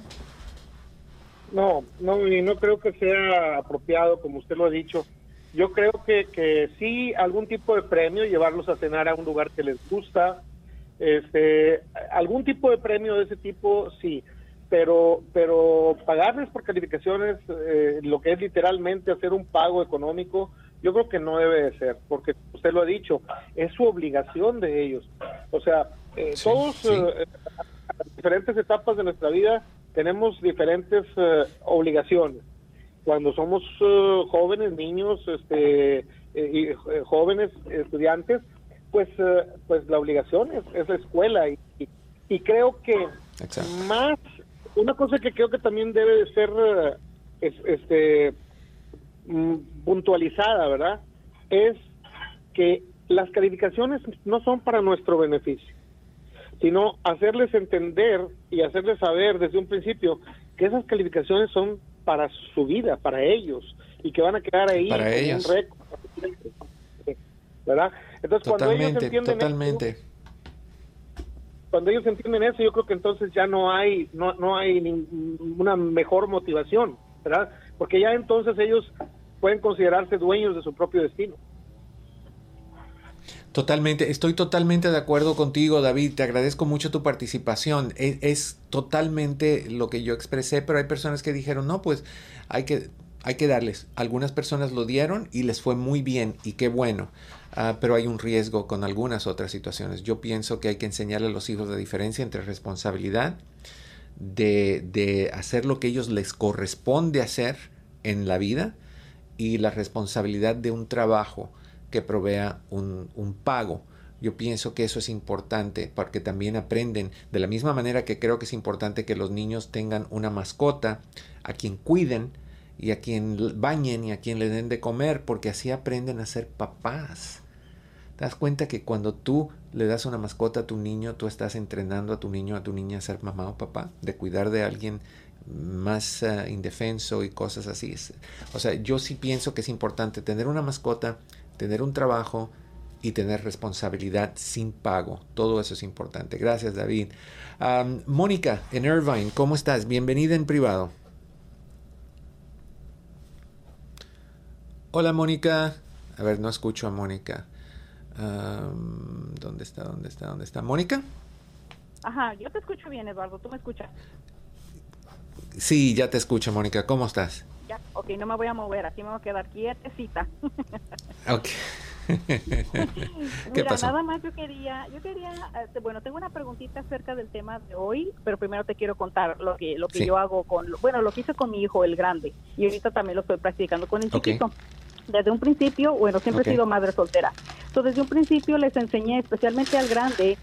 No, no, y no creo que sea apropiado, como usted lo ha dicho. Yo creo que, que sí, algún tipo de premio, llevarlos a cenar a un lugar que les gusta, este, algún tipo de premio de ese tipo, sí, pero pero pagarles por calificaciones, eh, lo que es literalmente hacer un pago económico, yo creo que no debe de ser, porque usted lo ha dicho, es su obligación de ellos. O sea, eh, sí, todos, sí. Eh, a diferentes etapas de nuestra vida, tenemos diferentes uh, obligaciones. Cuando somos uh, jóvenes, niños, este, eh, eh, jóvenes estudiantes, pues, uh, pues la obligación es, es la escuela. Y, y, y creo que Exacto. más, una cosa que creo que también debe de ser uh, es, este, mm, puntualizada, ¿verdad? Es que las calificaciones no son para nuestro beneficio, sino hacerles entender y hacerles saber desde un principio que esas calificaciones son para su vida, para ellos, y que van a quedar ahí para en un récord, ¿verdad? Entonces, totalmente, cuando ellos entienden totalmente. Eso, cuando ellos entienden eso, yo creo que entonces ya no hay no no hay ninguna mejor motivación, ¿verdad? Porque ya entonces ellos pueden considerarse dueños de su propio destino. Totalmente, estoy totalmente de acuerdo contigo, David. Te agradezco mucho tu participación. Es, es totalmente lo que yo expresé, pero hay personas que dijeron, no, pues hay que, hay que darles. Algunas personas lo dieron y les fue muy bien, y qué bueno. Uh, pero hay un riesgo con algunas otras situaciones. Yo pienso que hay que enseñarle a los hijos la diferencia entre responsabilidad de, de hacer lo que ellos les corresponde hacer en la vida y la responsabilidad de un trabajo que provea un, un pago. Yo pienso que eso es importante porque también aprenden, de la misma manera que creo que es importante que los niños tengan una mascota a quien cuiden y a quien bañen y a quien le den de comer, porque así aprenden a ser papás. ¿Te das cuenta que cuando tú le das una mascota a tu niño, tú estás entrenando a tu niño, a tu niña a ser mamá o papá, de cuidar de alguien más uh, indefenso y cosas así? O sea, yo sí pienso que es importante tener una mascota, tener un trabajo y tener responsabilidad sin pago. Todo eso es importante. Gracias, David. Um, Mónica, en Irvine, ¿cómo estás? Bienvenida en privado. Hola, Mónica. A ver, no escucho a Mónica. Um, ¿Dónde está? ¿Dónde está? ¿Dónde está? ¿Mónica? Ajá, yo te escucho bien, Eduardo. ¿Tú me escuchas? Sí, ya te escucho, Mónica. ¿Cómo estás? Ya, ok, no me voy a mover. Así me voy a quedar quietecita. Ok. ¿Qué Mira, pasó? nada más yo quería, yo quería, este, bueno, tengo una preguntita acerca del tema de hoy, pero primero te quiero contar lo que lo que Sí. yo hago con, bueno, lo que hice con mi hijo, el grande, y ahorita también lo estoy practicando con el Ok. chiquito. Desde un principio, bueno, siempre Ok. he sido madre soltera. Entonces, desde un principio les enseñé, especialmente al grande,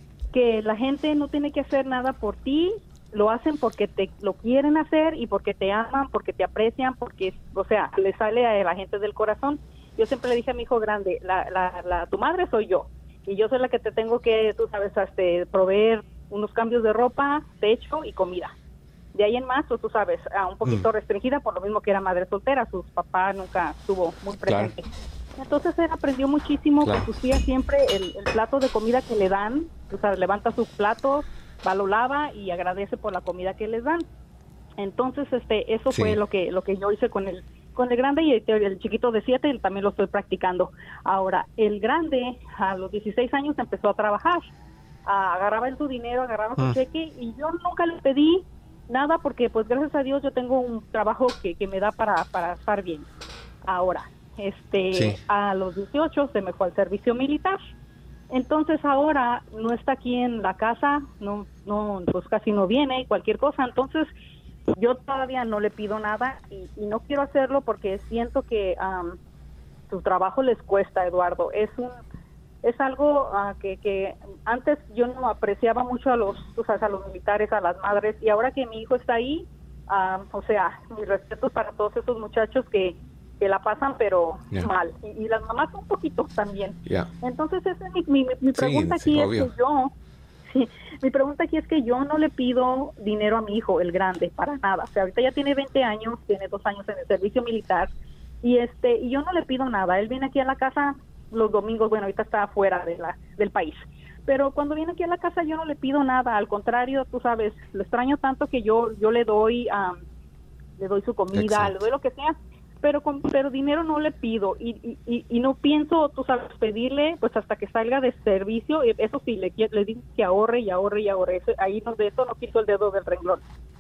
que la gente no tiene que hacer nada por ti, lo hacen porque te lo quieren hacer y porque te aman, porque te aprecian, porque, o sea, le sale a la gente del corazón. Yo siempre le dije a mi hijo grande, la, la, la, tu madre soy yo, y yo soy la que te tengo que, tú sabes, este, proveer unos cambios de ropa, techo y comida. De ahí en más, pues, tú sabes, a un poquito Mm. restringida, por lo mismo que era madre soltera, sus papás nunca estuvo muy presente. Entonces él aprendió muchísimo Claro. con sus tías siempre el, el plato de comida que le dan, tú sabes, levanta sus platos, va, lo lava y agradece por la comida que les dan. Entonces, este, eso Sí. fue lo que lo que yo hice con el con el grande, y el, el chiquito de siete también lo estoy practicando. Ahora, el grande a los dieciséis años empezó a trabajar, Ah, agarraba él su dinero, agarraba su Mm. cheque, y yo nunca le pedí nada porque, pues, gracias a Dios yo tengo un trabajo que, que me da para, para estar bien. Ahora, este, Sí. a los dieciocho se me fue al servicio militar. Entonces ahora no está aquí en la casa, no, no, pues casi no viene, cualquier cosa. Entonces yo todavía no le pido nada, y, y no quiero hacerlo porque siento que um, su trabajo les cuesta, Eduardo. Es un, es algo uh, que, que antes yo no apreciaba mucho a los, tú sabes, a los militares, a las madres, y ahora que mi hijo está ahí, um, o sea, mi respeto para todos esos muchachos que que la pasan pero Yeah. mal, y, y las mamás un poquito también. Ya. Entonces esa es mi, mi, mi pregunta Sí, sí, aquí, obvio. es que yo, sí, mi pregunta aquí es que yo no le pido dinero a mi hijo, el grande, para nada. O sea, ahorita ya tiene veinte años, tiene dos años en el servicio militar, y este y yo no le pido nada. Él viene aquí a la casa los domingos, bueno, ahorita está fuera de la, del país. Pero cuando viene aquí a la casa yo no le pido nada, al contrario, tú sabes, lo extraño tanto que yo yo le doy um, le doy su comida, Exacto. le doy lo que sea, pero con, pero dinero no le pido, y, y, y no pienso, tú sabes, pedirle pues hasta que salga de servicio. Eso sí, le, le digo que ahorre y ahorre y ahorre. Eso, ahí no, de eso no quito el dedo del renglón.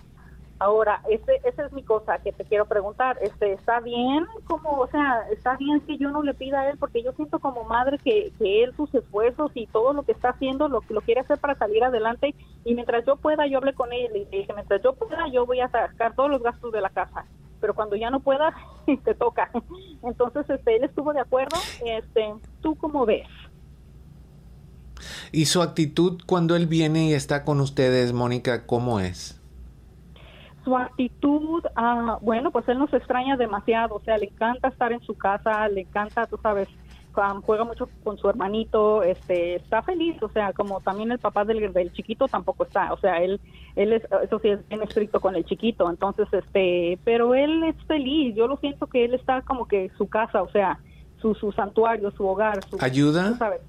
Ahora, ese, esa es mi cosa que te quiero preguntar. Este, ¿está bien? Como, o sea, ¿está bien que yo no le pida a él? Porque yo siento como madre que, que él, sus esfuerzos y todo lo que está haciendo, lo que lo quiere hacer para salir adelante. Y mientras yo pueda, yo hablé con él y le dije, mientras yo pueda, yo voy a sacar todos los gastos de la casa. Pero cuando ya no puedas, te toca. Entonces, este, él estuvo de acuerdo. Este, ¿tú cómo ves? ¿Y su actitud cuando él viene y está con ustedes, Mónica, cómo es? Su actitud, ah, bueno, pues él nos extraña demasiado. O sea, le encanta estar en su casa, le encanta, tú sabes, um, juega mucho con su hermanito, este, está feliz. O sea, como también el papá del, del chiquito tampoco está. O sea, él, él es, eso sí, es bien estricto con el chiquito. Entonces, este, pero él es feliz. Yo lo siento que él está como que su casa, o sea, su, su santuario, su hogar. Su, ¿Ayuda? tú sabes.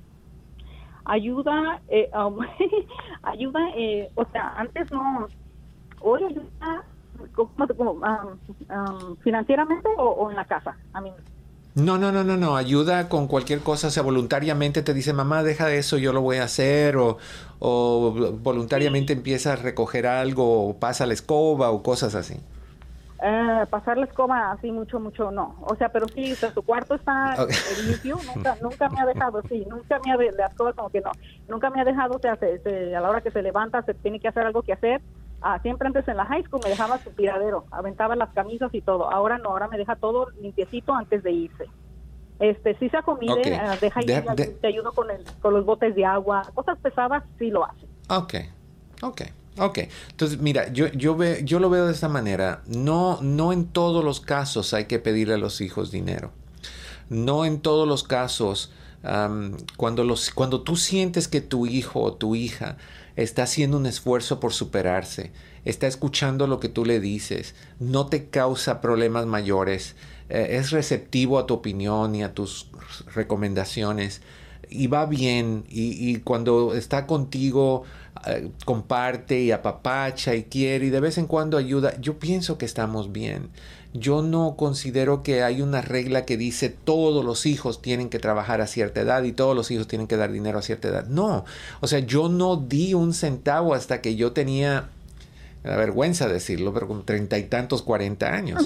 Ayuda, eh, um, ayuda, eh, o sea, antes no, hoy ayuda como, como, um, um, financieramente o, o en la casa, a mí. No, no, no, no, no. Ayuda con cualquier cosa. O sea, voluntariamente te dice, mamá, deja eso, yo lo voy a hacer. O, o voluntariamente empieza a recoger algo, o pasa la escoba, o cosas así. Eh, pasar la escoba así mucho, mucho, no. O sea, pero sí, o sea, su cuarto está Okay. limpio, nunca, nunca me ha dejado, sí, nunca me ha de, la escoba como que no, nunca me ha dejado, o sea, se, se, a la hora que se levanta, se tiene que hacer algo que hacer. Ah, siempre antes en la high school me dejaba su tiradero, aventaba las camisas y todo. Ahora no, ahora me deja todo limpiecito antes de irse. Este, sí se comido, Ok. eh, deja y De- te, de- te ayudo con, el, con los botes de agua, cosas pesadas, sí lo hace. Ok, ok, ok. Entonces, mira, yo, yo, ve, yo lo veo de esta manera. No, no en todos los casos hay que pedirle a los hijos dinero. No en todos los casos, um, cuando, los, cuando tú sientes que tu hijo o tu hija está haciendo un esfuerzo por superarse, está escuchando lo que tú le dices, no te causa problemas mayores, eh, es receptivo a tu opinión y a tus recomendaciones, y va bien, y, y cuando está contigo eh, comparte y apapacha y quiere y de vez en cuando ayuda, yo pienso que estamos bien. Yo no considero que hay una regla que dice todos los hijos tienen que trabajar a cierta edad y todos los hijos tienen que dar dinero a cierta edad. No, o sea, yo no di un centavo hasta que yo tenía Me da vergüenza decirlo, pero con treinta y tantos, cuarenta años.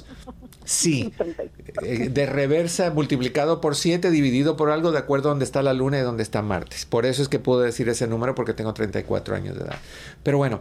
Sí. Eh, de reversa multiplicado por siete, dividido por algo de acuerdo a dónde está la luna y dónde está Marte. Por eso es que puedo decir ese número, porque tengo treinta y cuatro años de edad. Pero bueno,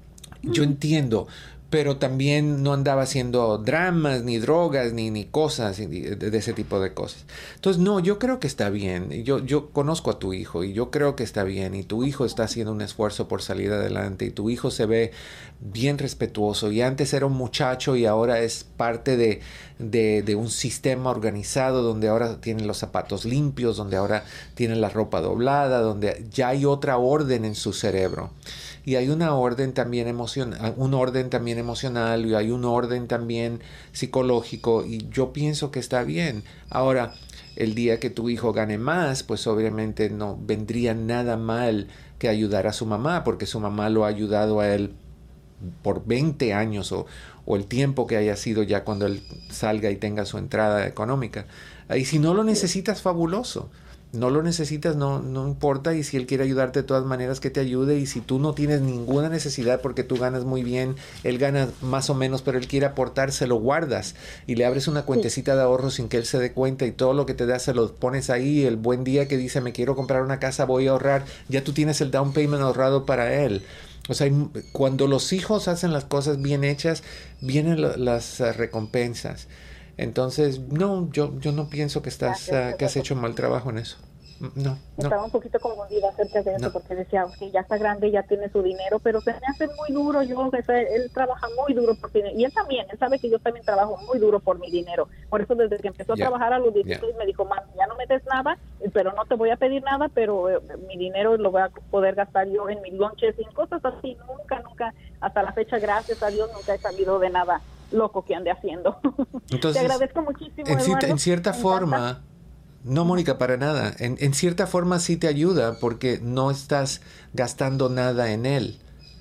yo entiendo. Pero también no andaba haciendo dramas, ni drogas, ni, ni cosas de, de ese tipo de cosas. Entonces, no, yo creo que está bien. Yo, yo conozco a tu hijo y yo creo que está bien. Y tu hijo está haciendo un esfuerzo por salir adelante. Y tu hijo se ve bien respetuoso. Y antes era un muchacho y ahora es parte de, de, de un sistema organizado donde ahora tienen los zapatos limpios, donde ahora tienen la ropa doblada, donde ya hay otra orden en su cerebro. Y hay una orden también emocional, un orden también emocional y hay un orden también psicológico y yo pienso que está bien. Ahora, el día que tu hijo gane más, pues obviamente no vendría nada mal que ayudar a su mamá, porque su mamá lo ha ayudado a él por veinte años o, o el tiempo que haya sido ya cuando él salga y tenga su entrada económica. Y si no lo necesitas, fabuloso. No lo necesitas, no, no importa, y si él quiere ayudarte de todas maneras, que te ayude, y si tú no tienes ninguna necesidad porque tú ganas muy bien, él gana más o menos, pero él quiere aportar, se lo guardas y le abres una cuentecita de ahorro sin que él se dé cuenta y todo lo que te da se lo pones ahí. El buen día que dice me quiero comprar una casa, voy a ahorrar, ya tú tienes el down payment ahorrado para él. O sea, cuando los hijos hacen las cosas bien hechas, vienen lo, las uh, recompensas. Entonces, no, yo, yo no pienso que estás uh, que has hecho mal trabajo en eso. No, Estaba no. un poquito confundida acerca de eso, No. porque decía, ok, ya está grande, ya tiene su dinero, pero se me hace muy duro. Yo, que sé, él trabaja muy duro por dinero, y él también, él sabe que yo también trabajo muy duro por mi dinero. Por eso desde que empezó a Ya, trabajar a los dieciséis ya. me dijo, mami, ya no me des nada, eh, pero no te voy a pedir nada, pero eh, mi dinero lo voy a poder gastar yo en mis lonches y en cosas así. Nunca, nunca, hasta la fecha, gracias a Dios, nunca he salido de nada loco que ande haciendo. Entonces, te agradezco muchísimo, En, cierta- Eduardo. en cierta Me forma, encanta. no, Mónica, para nada. En, en cierta forma sí te ayuda porque no estás gastando nada en él.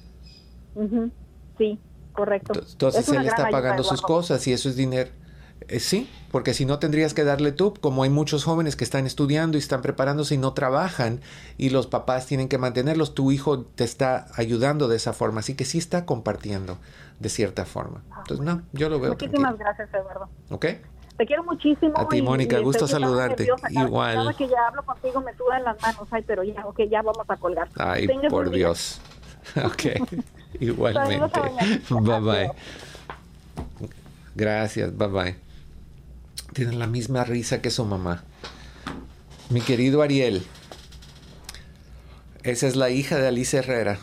Ujú, sí, correcto. Entonces Es una él gran está ayuda, pagando sus Eduardo. cosas y eso es dinero. Eh, sí, porque si no tendrías que darle tú, como hay muchos jóvenes que están estudiando y están preparándose y no trabajan y los papás tienen que mantenerlos, tu hijo te está ayudando de esa forma, así que sí está compartiendo de cierta forma. Entonces no, yo lo veo Muchísimas tranquilo. gracias, Eduardo. ¿Ok? Te quiero muchísimo. A ti, y- Mónica, y gusto estoy- estaba saludarte. nerviosa. Cada- Igual. Cada que ya hablo contigo me sudan las manos. Ay, pero ya, ok, ya vamos a colgar. Ay, Tengas por un día. Dios. Ok, igualmente. Saludos a doña Bye Chica. bye. Gracias, bye bye. Tienen la misma risa que su mamá. Mi querido Ariel, esa es la hija de Alicia Herrera.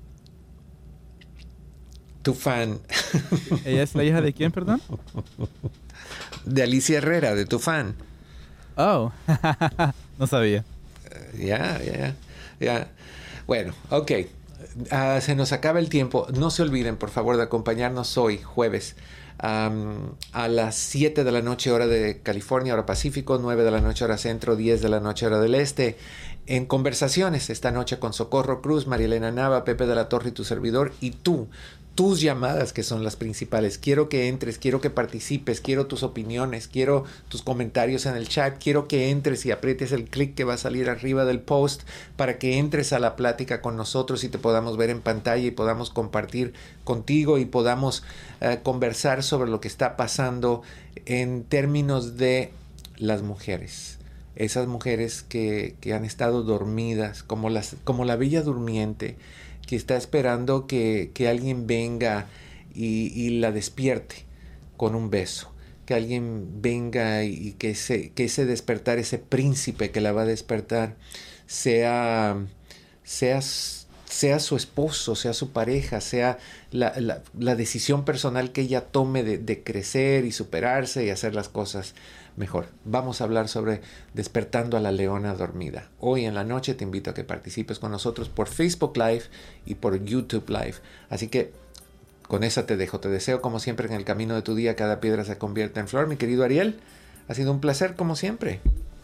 Tu fan. ¿Ella es la hija de quién, perdón? De Alicia Herrera, de tu fan. Oh, no sabía. Ya, ya, ya. Bueno, ok. Ah, se nos acaba el tiempo. No se olviden, por favor, de acompañarnos hoy, jueves, um, a las siete de la noche, hora de California, hora Pacífico, nueve de la noche, hora Centro, diez de la noche, hora del Este, en conversaciones esta noche con Socorro Cruz, María Elena Nava, Pepe de la Torre y tu servidor, y tú. Tus llamadas que son las principales. Quiero que entres, quiero que participes, quiero tus opiniones, quiero tus comentarios en el chat, quiero que entres y aprietes el clic que va a salir arriba del post para que entres a la plática con nosotros y te podamos ver en pantalla y podamos compartir contigo y podamos uh, conversar sobre lo que está pasando en términos de las mujeres. Esas mujeres que, que han estado dormidas, como, las, como la Bella Durmiente, que está esperando que, que alguien venga y, y la despierte con un beso, que alguien venga y, y que, ese, que ese despertar, ese príncipe que la va a despertar, sea, sea, sea su esposo, sea su pareja, sea la, la, la decisión personal que ella tome de, de crecer y superarse y hacer las cosas mejor. Vamos a hablar sobre Despertando a la Leona Dormida. Hoy en la noche te invito a que participes con nosotros por Facebook Live y por YouTube Live. Así que con esa te dejo. Te deseo como siempre en el camino de tu día cada piedra se convierta en flor. Mi querido Ariel, ha sido un placer como siempre.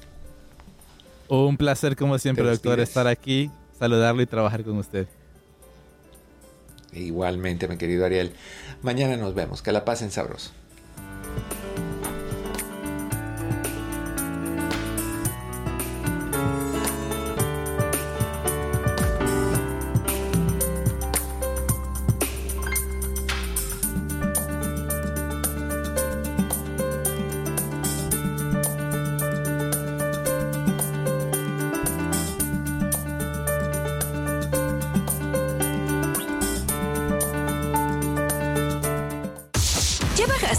Un placer como siempre, doctor, estar aquí, saludarlo y trabajar con usted. Igualmente, mi querido Ariel. Mañana nos vemos. Que la pasen sabroso.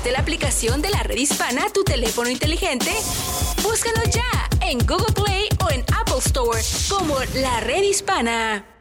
bajaste la aplicación de la Red Hispana a tu teléfono inteligente? Búscalo ya en Google Play o en Apple Store como La Red Hispana.